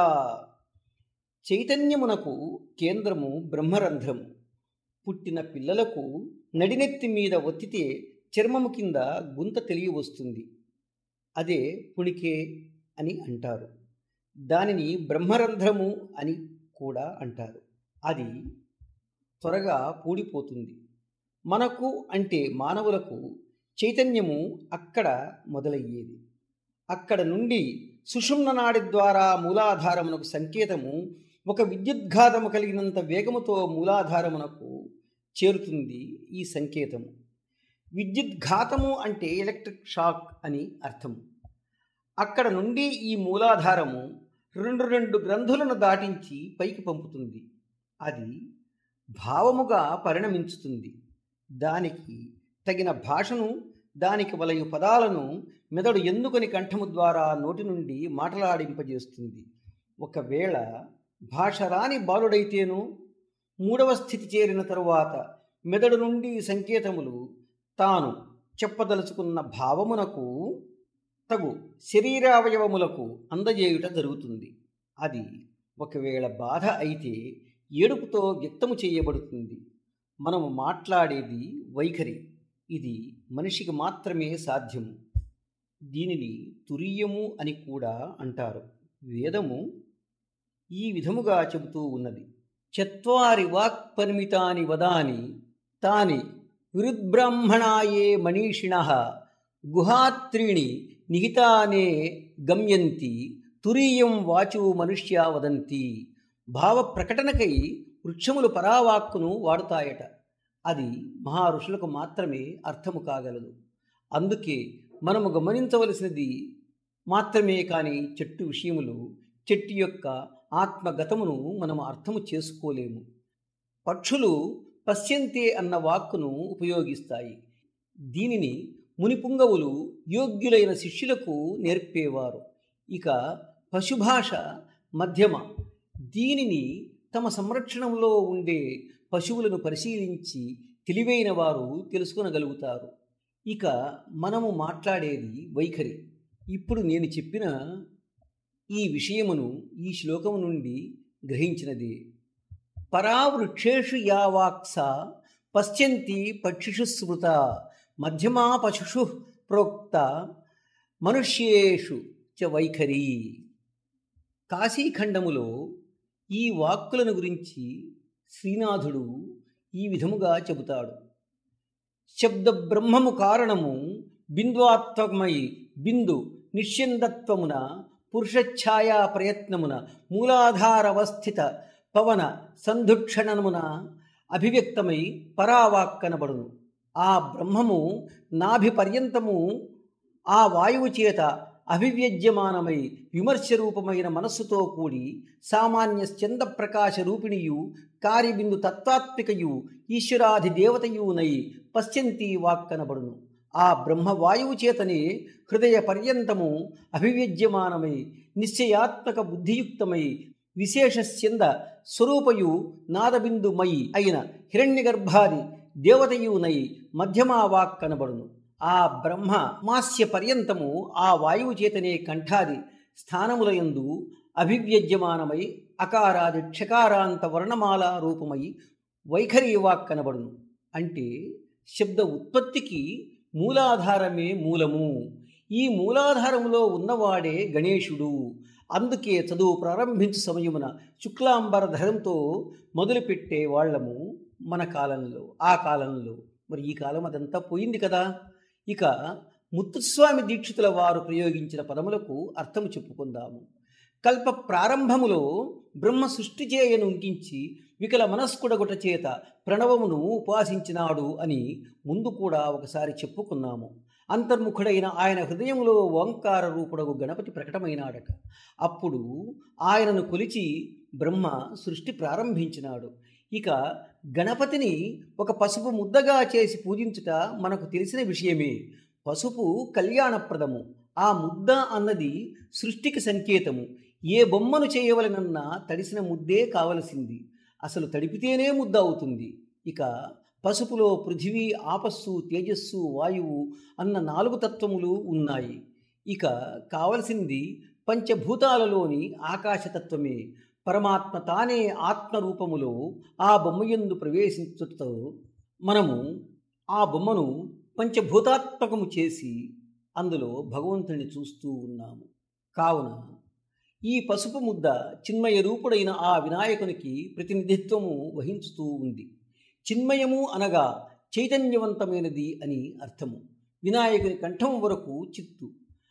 చైతన్యమునకు కేంద్రము బ్రహ్మరంధ్రము. పుట్టిన పిల్లలకు నడినెత్తి మీద ఒత్తితే చర్మము కింద గుంత తెలియవస్తుంది. అదే పుణికే అని అంటారు. దానిని బ్రహ్మరంధ్రము అని కూడా అంటారు. అది త్వరగా పూడిపోతుంది. మనకు అంటే మానవులకు చైతన్యము అక్కడ మొదలయ్యేది. అక్కడ నుండి సుషుమ్న నాడి ద్వారా మూలాధారమునకు సంకేతము ఒక విద్యుద్ఘాతము కలిగినంత వేగముతో మూలాధారమునకు చేరుతుంది. ఈ సంకేతము విద్యుద్ఘాతము అంటే ఎలక్ట్రిక్ షాక్ అని అర్థము. అక్కడ నుండి ఈ మూలాధారము రెండు రెండు గ్రంథులను దాటించి పైకి పంపుతుంది. అది భావముగా పరిణమించుతుంది. దానికి తగిన భాషను, దానికి వలయు పదాలను మెదడు ఎన్నుకొని కంఠము ద్వారా నోటి నుండి మాటలాడింపజేస్తుంది. ఒకవేళ భాష రాని బాలుడైతేనూ మూడవ స్థితి చేరిన తరువాత మెదడు నుండి సంకేతములు తాను చెప్పదలుచుకున్న భావమునకు తగు శరీరావయవములకు అందజేయుట జరుగుతుంది. అది ఒకవేళ బాధ అయితే ఏడుపుతో వ్యక్తము చేయబడుతుంది. మనము మాట్లాడేది వైఖరి. ఇది మనిషికి మాత్రమే సాధ్యము. దీనిని తురీయము అని కూడా అంటారు. వేదము ఈ విధముగా చెబుతూ ఉన్నది. చత్వారి వాక్పరిమితాని వదాని తాని విరుద్బ్రాహ్మణాయే మనీషిణః గుహాత్రీణి నిహితానే గమ్యంతి తురీయం వాచు మనుష్యా వదంతి. భావ ప్రకటనకై వృక్షములు పరావాక్కును వాడుతాయట. అది మహారుషులకు మాత్రమే అర్థము కాగలదు. అందుకే మనము గమనించవలసినది మాత్రమే కానీ చెట్టు విషయములు, చెట్టు యొక్క ఆత్మగతమును మనము అర్థము చేసుకోలేము. పక్షులు పశ్యంతే అన్న వాక్కును ఉపయోగిస్తాయి. దీనిని మునిపుంగవులు యోగ్యులైన శిష్యులకు నేర్పేవారు. ఇక పశుభాష మధ్యమ. దీనిని తమ సంరక్షణలో ఉండే పశువులను పరిశీలించి తెలివైన వారు తెలుసుకొనగలుగుతారు. ఇక మనము మాట్లాడేది వైఖరి. ఇప్పుడు నేను చెప్పిన ఈ విషయమును ఈ శ్లోకము నుండి గ్రహించినదే. పరావృక్షేషు యావాక్స పశ్యంతి పక్షిషు స్మృత మధ్యమా పశుషు ప్రోక్త మనుష్యేషు చ వైఖరి. కాశీఖండములో ఈ వాక్కులను గురించి శ్రీనాథుడు ఈ విధముగా చెబుతాడు. శబ్ద బ్రహ్మము కారణము బిందువాత్మకమై బిందు నిశ్చందత్వమున పురుషఛాయా ప్రయత్నమున మూలాధారవస్థిత పవన సంధుక్షణమున అభివ్యక్తమై పరావాక్కనబడును. ఆ బ్రహ్మము నాభి పర్యంతము ఆ వాయువు చేత అభివ్యజ్యమానమై విమర్శరూపమైన మనస్సుతో కూడి సామాన్య స్కంద ప్రకాశ రూపిణియు కార్యబిందు తత్వాత్మికయు ఈశ్వరాధి దేవతయునై పశ్యంతి వాక్కనబడును. ఆ బ్రహ్మవాయువు చేతనే హృదయ పర్యంతము అభివ్యజ్యమానమై నిశ్చయాత్మక బుద్ధియుక్తమై విశేష స్కంద స్వరూపయు నాదబిందుమయి అయిన హిరణ్యగర్భాది దేవతయునై మధ్యమా వాక్కనబడును. ఆ బ్రహ్మ మాస్య పర్యంతము ఆ వాయువు చేతనే కంఠాది స్థానములయందు అభివ్యజ్యమానమై అకారాది క్షకారాంత వర్ణమాల రూపమై వైఖరి వాక్కనబడును. అంటే శబ్ద ఉత్పత్తికి మూలాధారమే మూలము. ఈ మూలాధారములో ఉన్నవాడే గణేశుడు. అందుకే చదువు ప్రారంభించు సమయమున శుక్లాంబర ధరంతో మొదలుపెట్టే వాళ్ళము మన కాలంలో. ఆ కాలంలో మరి ఈ కాలం అదంతా పోయింది కదా. ఇక ముత్తుస్వామి దీక్షితుల వారు ప్రయోగించిన పదములకు అర్థము చెప్పుకుందాము. కల్ప ప్రారంభములో బ్రహ్మ సృష్టి చేయను ఉంకించి వికల మనస్కుడగుట చేత ప్రణవమును ఉపాసించినాడు అని ముందు కూడా ఒకసారి చెప్పుకున్నాము. అంతర్ముఖుడైన ఆయన హృదయంలో ఓంకార రూపుడగు గణపతి ప్రకటమైనాడట. అప్పుడు ఆయనను కొలిచి బ్రహ్మ సృష్టి ప్రారంభించినాడు. ఇక గణపతిని ఒక పసుపు ముద్దగా చేసి పూజించుట మనకు తెలిసిన విషయమే. పసుపు కళ్యాణప్రదము. ఆ ముద్ద అన్నది సృష్టికి సంకేతము. ఏ బొమ్మను చేయవలనన్నా తడిసిన ముద్దే కావలసింది. అసలు తడిపితేనే ముద్ద అవుతుంది. ఇక పసుపులో పృథివీ, ఆపస్సు, తేజస్సు, వాయువు అన్న నాలుగు తత్వములు ఉన్నాయి. ఇక కావలసింది పంచభూతాలలోని ఆకాశతత్వమే. పరమాత్మ తానే ఆత్మరూపములో ఆ బొమ్మయందు ప్రవేశించుటతో మనము ఆ బొమ్మను పంచభూతాత్మకము చేసి అందులో భగవంతుని చూస్తూ ఉన్నాము. కావున ఈ పసుపు ముద్ద చిన్మయ రూపుడైన ఆ వినాయకునికి ప్రతినిధిత్వము వహించుతూ ఉంది. చిన్మయము అనగా చైతన్యవంతమైనది అని అర్థము. వినాయకుని కంఠం వరకు చిత్తు,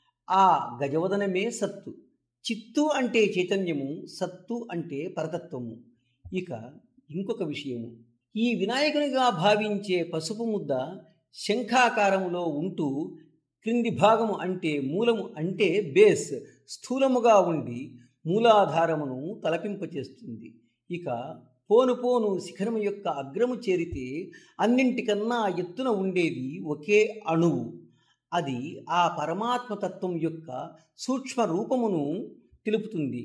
ఆ గజవదనమే సత్తు. చిత్తు అంటే చైతన్యము, సత్తు అంటే పరతత్వము. ఇక ఇంకొక విషయము, ఈ వినాయకునిగా భావించే పసుపు ముద్ద శంఖాకారములో ఉంటూ క్రింది భాగము అంటే మూలము అంటే బేస్ స్థూలముగా ఉండి మూలాధారమును తలపింపచేస్తుంది. ఇక పోను పోను శిఖరము యొక్క అగ్రము చేరితే అన్నింటికన్నా ఎత్తున ఉండేది ఒకే అణువు. అది ఆ పరమాత్మతత్వం యొక్క సూక్ష్మ రూపమును తెలుపుతుంది.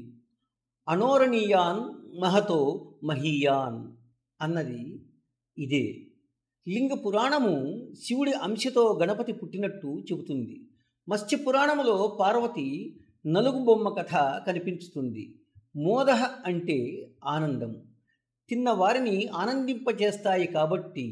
అనోరణీయాన్ మహతో మహీయాన్ అన్నది ఇదే. లింగ పురాణము శివుడి అంశతో గణపతి పుట్టినట్టు చెబుతుంది. మత్స్య పురాణములో పార్వతి నలుగు బొమ్మ కథ కనిపించుతుంది. మోదహ అంటే ఆనందము. తిన్న వారిని ఆనందింపచేస్తాయి కాబట్టి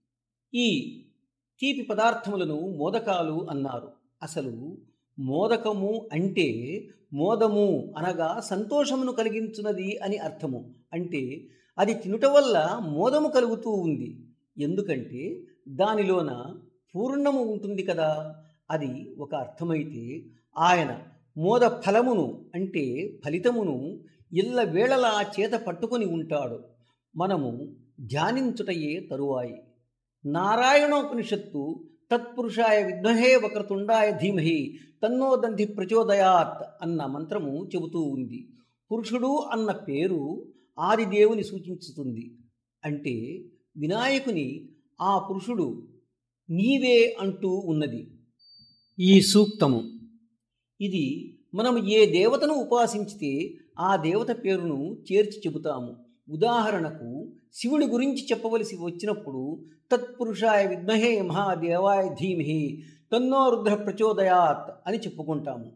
ఈ తీపి పదార్థములను మోదకాలు అన్నారు. అసలు మోదకము అంటే మోదము అనగా సంతోషమును కలిగించున్నది అని అర్థము. అంటే అది తినుట వల్ల మోదము కలుగుతూ ఉంది. ఎందుకంటే దానిలోన పూర్ణము ఉంటుంది కదా. అది ఒక అర్థమైతే ఆయన మోద ఫలమును అంటే ఫలితమును ఇళ్ళ వేళలా చేత పట్టుకొని ఉంటాడు. మనము ధ్యానించుటయే తరువాయి. నారాయణోపనిషత్తు తత్పురుషాయ విద్మహే వక్రతుండాయ ధీమహి తన్నో దంతి ప్రచోదయాత్ అన్న మంత్రము చెబుతూ ఉంది. పురుషుడు అన్న పేరు ఆదిదేవుని సూచించుతుంది. అంటే వినాయకుని ఆ పురుషుడు నీవే అంటూ ఉన్నది ఈ సూక్తము. ఇది మనం ఏ దేవతను ఉపాసించితే ఆ దేవత పేరును చేర్చి చెబుతాము. ఉదాహరణకు శివుని గురించి చెప్పవలసి వచ్చినప్పుడు తత్పురుషాయ విద్మహే మహాదేవాయ ధీమహి తన్నో రుద్ర ప్రచోదయాత్ అని చెప్పుకుంటాము.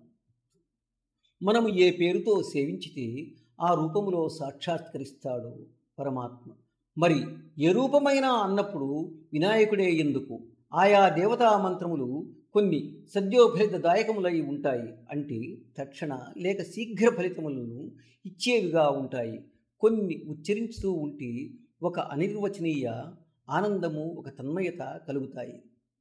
మనము ఏ పేరుతో సేవించితే ఆ రూపములో సాక్షాత్కరిస్తాడు పరమాత్మ. మరి ఏ రూపమైనా అన్నప్పుడు వినాయకుడే ఎందుకు? ఆయా దేవతా మంత్రములు కొన్ని సద్యోఫలితదాయకములై ఉంటాయి. అంటే తక్షణ లేక శీఘ్ర ఫలితములను ఇచ్చేవిగా ఉంటాయి. కొన్ని ఉచ్చరించుతూ ఉంటే ఒక అనిర్వచనీయ ఆనందము, ఒక తన్మయత కలుగుతాయి.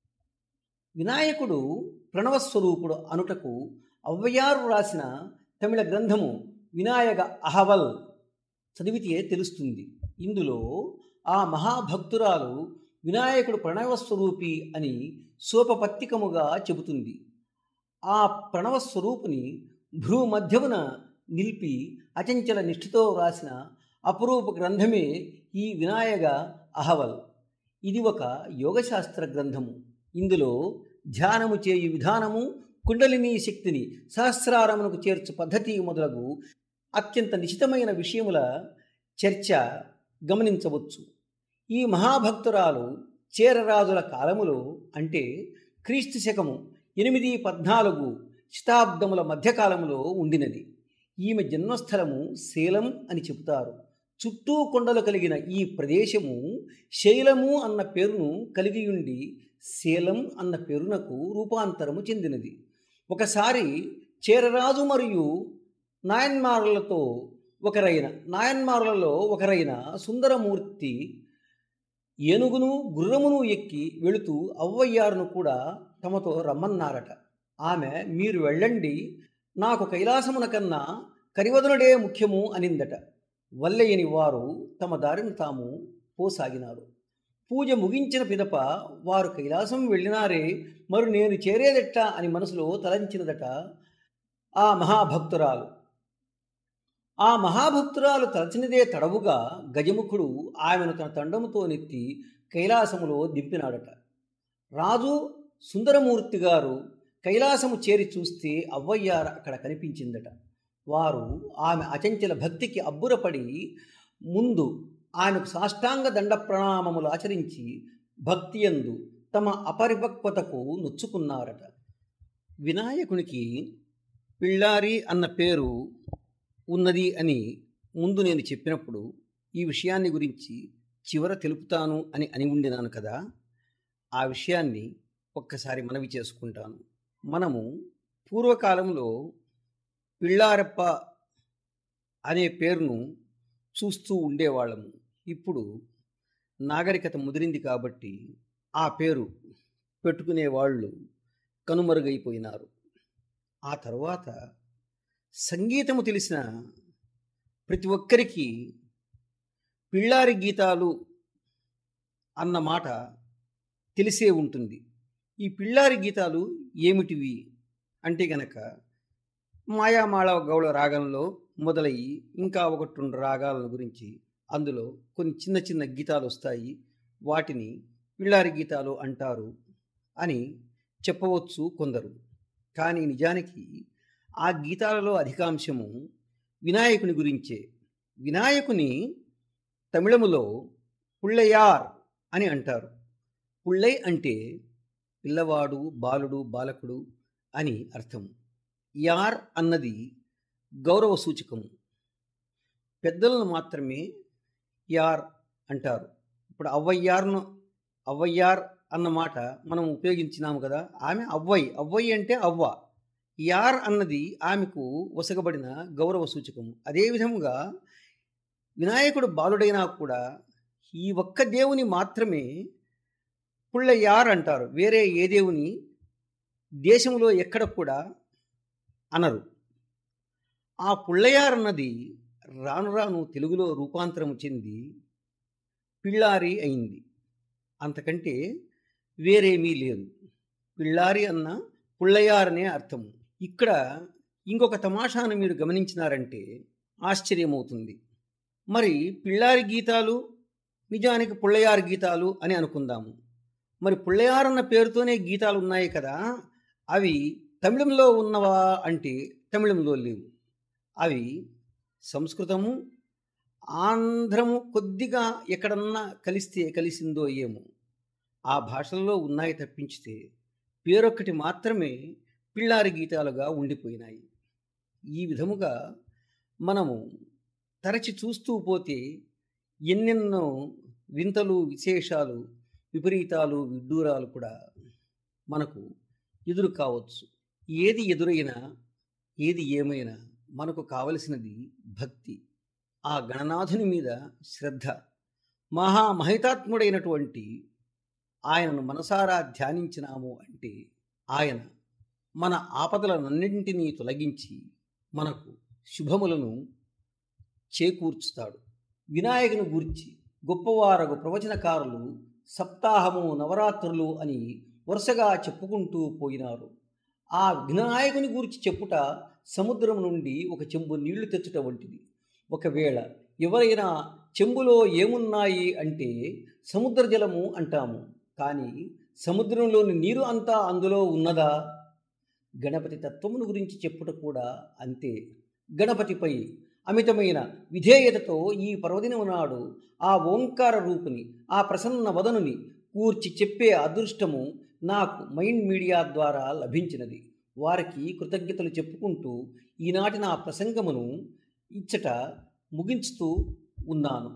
వినాయకుడు ప్రణవస్వరూపుడు అనుటకు ఔవయారు రాసిన తమిళ గ్రంథము వినాయక అహవల్ చదివితే తెలుస్తుంది. ఇందులో ఆ మహాభక్తురాలు వినాయకుడు ప్రణవస్వరూపి అని సోపపత్తికముగా చెబుతుంది. ఆ ప్రణవస్వరూపుని భ్రూమధ్యమున నిలిపి అచంచల నిష్ఠతో రాసిన అపురూప గ్రంథమే ఈ వినాయక అహవల్. ఇది ఒక యోగశాస్త్ర గ్రంథము. ఇందులో ధ్యానము చేయు విధానము, కుండలిని శక్తిని సహస్రారమునకు చేర్చు పద్ధతి మొదలగు అత్యంత నిశితమైన విషయముల చర్చ గమనించవచ్చు. ఈ మహాభక్తురాలు చేరరాజుల కాలములో, అంటే క్రీస్తు శకము ఎనిమిది పద్నాలుగు శతాబ్దముల మధ్యకాలములో ఉండినది. ఈమె జన్మస్థలము శైలం అని చెబుతారు. చుట్టూ కొండలు కలిగిన ఈ ప్రదేశము శైలము అన్న పేరును కలిగి ఉండి శైలం అన్న పేరునకు రూపాంతరము చెందినది. ఒకసారి చేరరాజు మరియు నాయన్మారులతో ఒకరైన నాయన్మారులలో ఒకరైన సుందరమూర్తి ఏనుగును గుర్రమును ఎక్కి వెళుతూ అవ్వయ్యారును కూడా తమతో రమ్మన్నారట. ఆమె, మీరు వెళ్ళండి, నాకు కైలాసమున కన్నా కరివదనుడే ముఖ్యము అనిందట. వల్లయ్యని వారు తమ దారిని తాము పోసాగినారు. పూజ ముగించిన పిదప వారు కైలాసం వెళ్ళినారే, మరి నేను చేరేదెట్టా అని మనసులో తలంచినదట ఆ మహాభక్తురాలు. ఆ మహాభక్తురాలు తలచినదే తడవుగా గజముఖుడు ఆమెను తన తండముతో నెత్తి కైలాసములో దింపినాడట. రాజు సుందరమూర్తి గారు కైలాసము చేరి చూస్తే అవ్వయ్యార అక్కడ కనిపించిందట. వారు ఆమె అచంచల భక్తికి అబ్బురపడి ముందు ఆమెకు సాష్టాంగ దండ ప్రణామములు ఆచరించి భక్తియందు తమ అపరిపక్వతకు నొచ్చుకున్నారట. వినాయకునికి పిళ్ళారి అన్న పేరు ఉన్నది అని ముందు నేను చెప్పినప్పుడు ఈ విషయాన్ని గురించి చివర తెలుపుతాను అని అని ఉండినాను కదా. ఆ విషయాన్ని ఒక్కసారి మనవి చేసుకుంటాను. మనము పూర్వకాలంలో పిళ్ళారప్ప అనే పేరును చూస్తూ ఉండేవాళ్ళము. ఇప్పుడు నాగరికత ముదిరింది కాబట్టి ఆ పేరు పెట్టుకునేవాళ్ళు కనుమరుగైపోయినారు. ఆ తర్వాత సంగీతము తెలిసిన ప్రతి ఒక్కరికి పిళ్ళారి గీతాలు అన్న మాట తెలిసే ఉంటుంది. ఈ పిళ్ళారి గీతాలు ఏమిటివి అంటే గనక మాయామాళ గౌళ రాగంలో మొదలయ్యి ఇంకా ఒకటి రెండు రాగాల గురించి అందులో కొన్ని చిన్న చిన్న గీతాలు వస్తాయి. వాటిని పిళ్ళారి గీతాలు అంటారు అని చెప్పవచ్చు కొందరు. కానీ నిజానికి ఆ గీతాలలో అధికాంశము వినాయకుని గురించే. వినాయకుని తమిళములో పుల్లయార్ అని అంటారు. పుల్లై అంటే పిల్లవాడు, బాలుడు, బాలకుడు అని అర్థం. యార్ అన్నది గౌరవ సూచకము. పెద్దలను మాత్రమే యార్ అంటారు. ఇప్పుడు అవ్వయ్యార్ను అవ్వయ్యార్ అన్నమాట మనం ఉపయోగించినాము కదా. ఆమె అవ్వై అవ్వై అంటే అవ్వ. యార్ అన్నది ఆమెకు వసగబడిన గౌరవ సూచకము. అదేవిధముగా వినాయకుడు బాలుడైనా కూడా ఈ ఒక్క దేవుని మాత్రమే పుల్లయార్ అంటారు. వేరే ఏ దేవుని దేశంలో ఎక్కడ కూడా అనరు. ఆ పుల్లయార్ అన్నది రాను రాను తెలుగులో రూపాంతరము చెంది పిళ్ళారి అయింది. అంతకంటే వేరేమీ లేదు. పిళ్ళారి అన్న పుల్లయారనే అర్థము. ఇక్కడ ఇంకొక తమాషాను మీరు గమనించినారంటే ఆశ్చర్యమవుతుంది. మరి పిళ్ళారి గీతాలు నిజానికి పుల్లయారు గీతాలు అని అనుకుందాము. మరి పుల్లయారన్న పేరుతోనే గీతాలు ఉన్నాయి కదా, అవి తమిళంలో ఉన్నవా అంటే తమిళంలో లేవు. అవి సంస్కృతము, ఆంధ్రము కొద్దిగా ఎక్కడన్నా కలిస్తే కలిసిందో ఏమో ఆ భాషల్లో ఉన్నాయి తప్పించితే పేరొక్కటి మాత్రమే పిళ్ళారి గీతాలుగా ఉండిపోయినాయి. ఈ విధముగా మనము తరచి చూస్తూ పోతే ఎన్నెన్నో వింతలు, విశేషాలు, విపరీతాలు, విడ్డూరాలు కూడా మనకు ఎదురు కావచ్చు. ఏది ఎదురైనా ఏది ఏమైనా మనకు కావలసినది భక్తి, ఆ గణనాథుని మీద శ్రద్ధ. మహామహితాత్ముడైనటువంటి ఆయనను మనసారా ధ్యానించినాము అంటే ఆయన మన ఆపదలనన్నింటినీ తొలగించి మనకు శుభములను చేకూర్చుతాడు. వినాయకుని గురించి గొప్పవారగు ప్రవచనకారులు సప్తాహము, నవరాత్రులు అని వరుసగా చెప్పుకుంటూ పోయినారు. ఆ వినాయకుని గురించి చెప్పుట సముద్రం నుండి ఒక చెంబు నీళ్లు తెచ్చుట వంటిది. ఒకవేళ ఎవరైనా చెంబులో ఏమున్నాయి అంటే సముద్ర జలము అంటాము, కానీ సముద్రంలోని నీరు అంతా అందులో ఉన్నదా? గణపతి తత్వమును గురించి చెప్పుట కూడా అంతే. గణపతిపై అమితమైన విధేయతతో ఈ పర్వదినము నాడు ఆ ఓంకార రూపుని, ఆ ప్రసన్న వదనుని కూర్చి చెప్పే అదృష్టము నాకు మైండ్ మీడియా ద్వారా లభించినది. వారికి కృతజ్ఞతలు చెప్పుకుంటూ ఈనాటి నా ప్రసంగమును ఇచ్చట ముగించుతూ ఉన్నాను.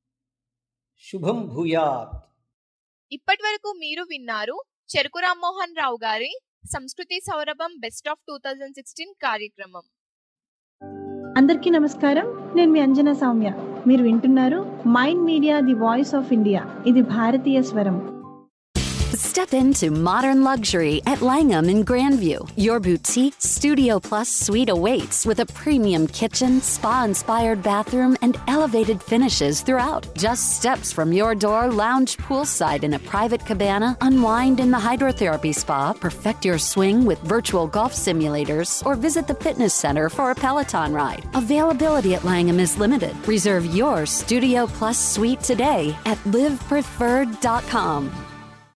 శుభం భూయాత్. ఇప్పటి వరకు మీరు విన్నారు చెరుకు రామ్మోహన్ రావు గారి సంస్కృతి సౌరభం best of two thousand sixteen కార్యక్రమం. అందరికీ నమస్కారం. నేను మీ అంజనా సౌమ్య. మీరు వింటున్నారు mind media the voice of India. ఇది భారతీయ స్వరం. Step into modern luxury at Langham in Grandview. Your boutique Studio Plus suite awaits with a premium kitchen, spa-inspired bathroom, and elevated finishes throughout. Just steps from your door, lounge poolside in a private cabana, unwind in the hydrotherapy spa, perfect your swing with virtual golf simulators, or visit the fitness center for a Peloton ride. Availability at Langham is limited. Reserve your Studio Plus suite today at live preferred dot com.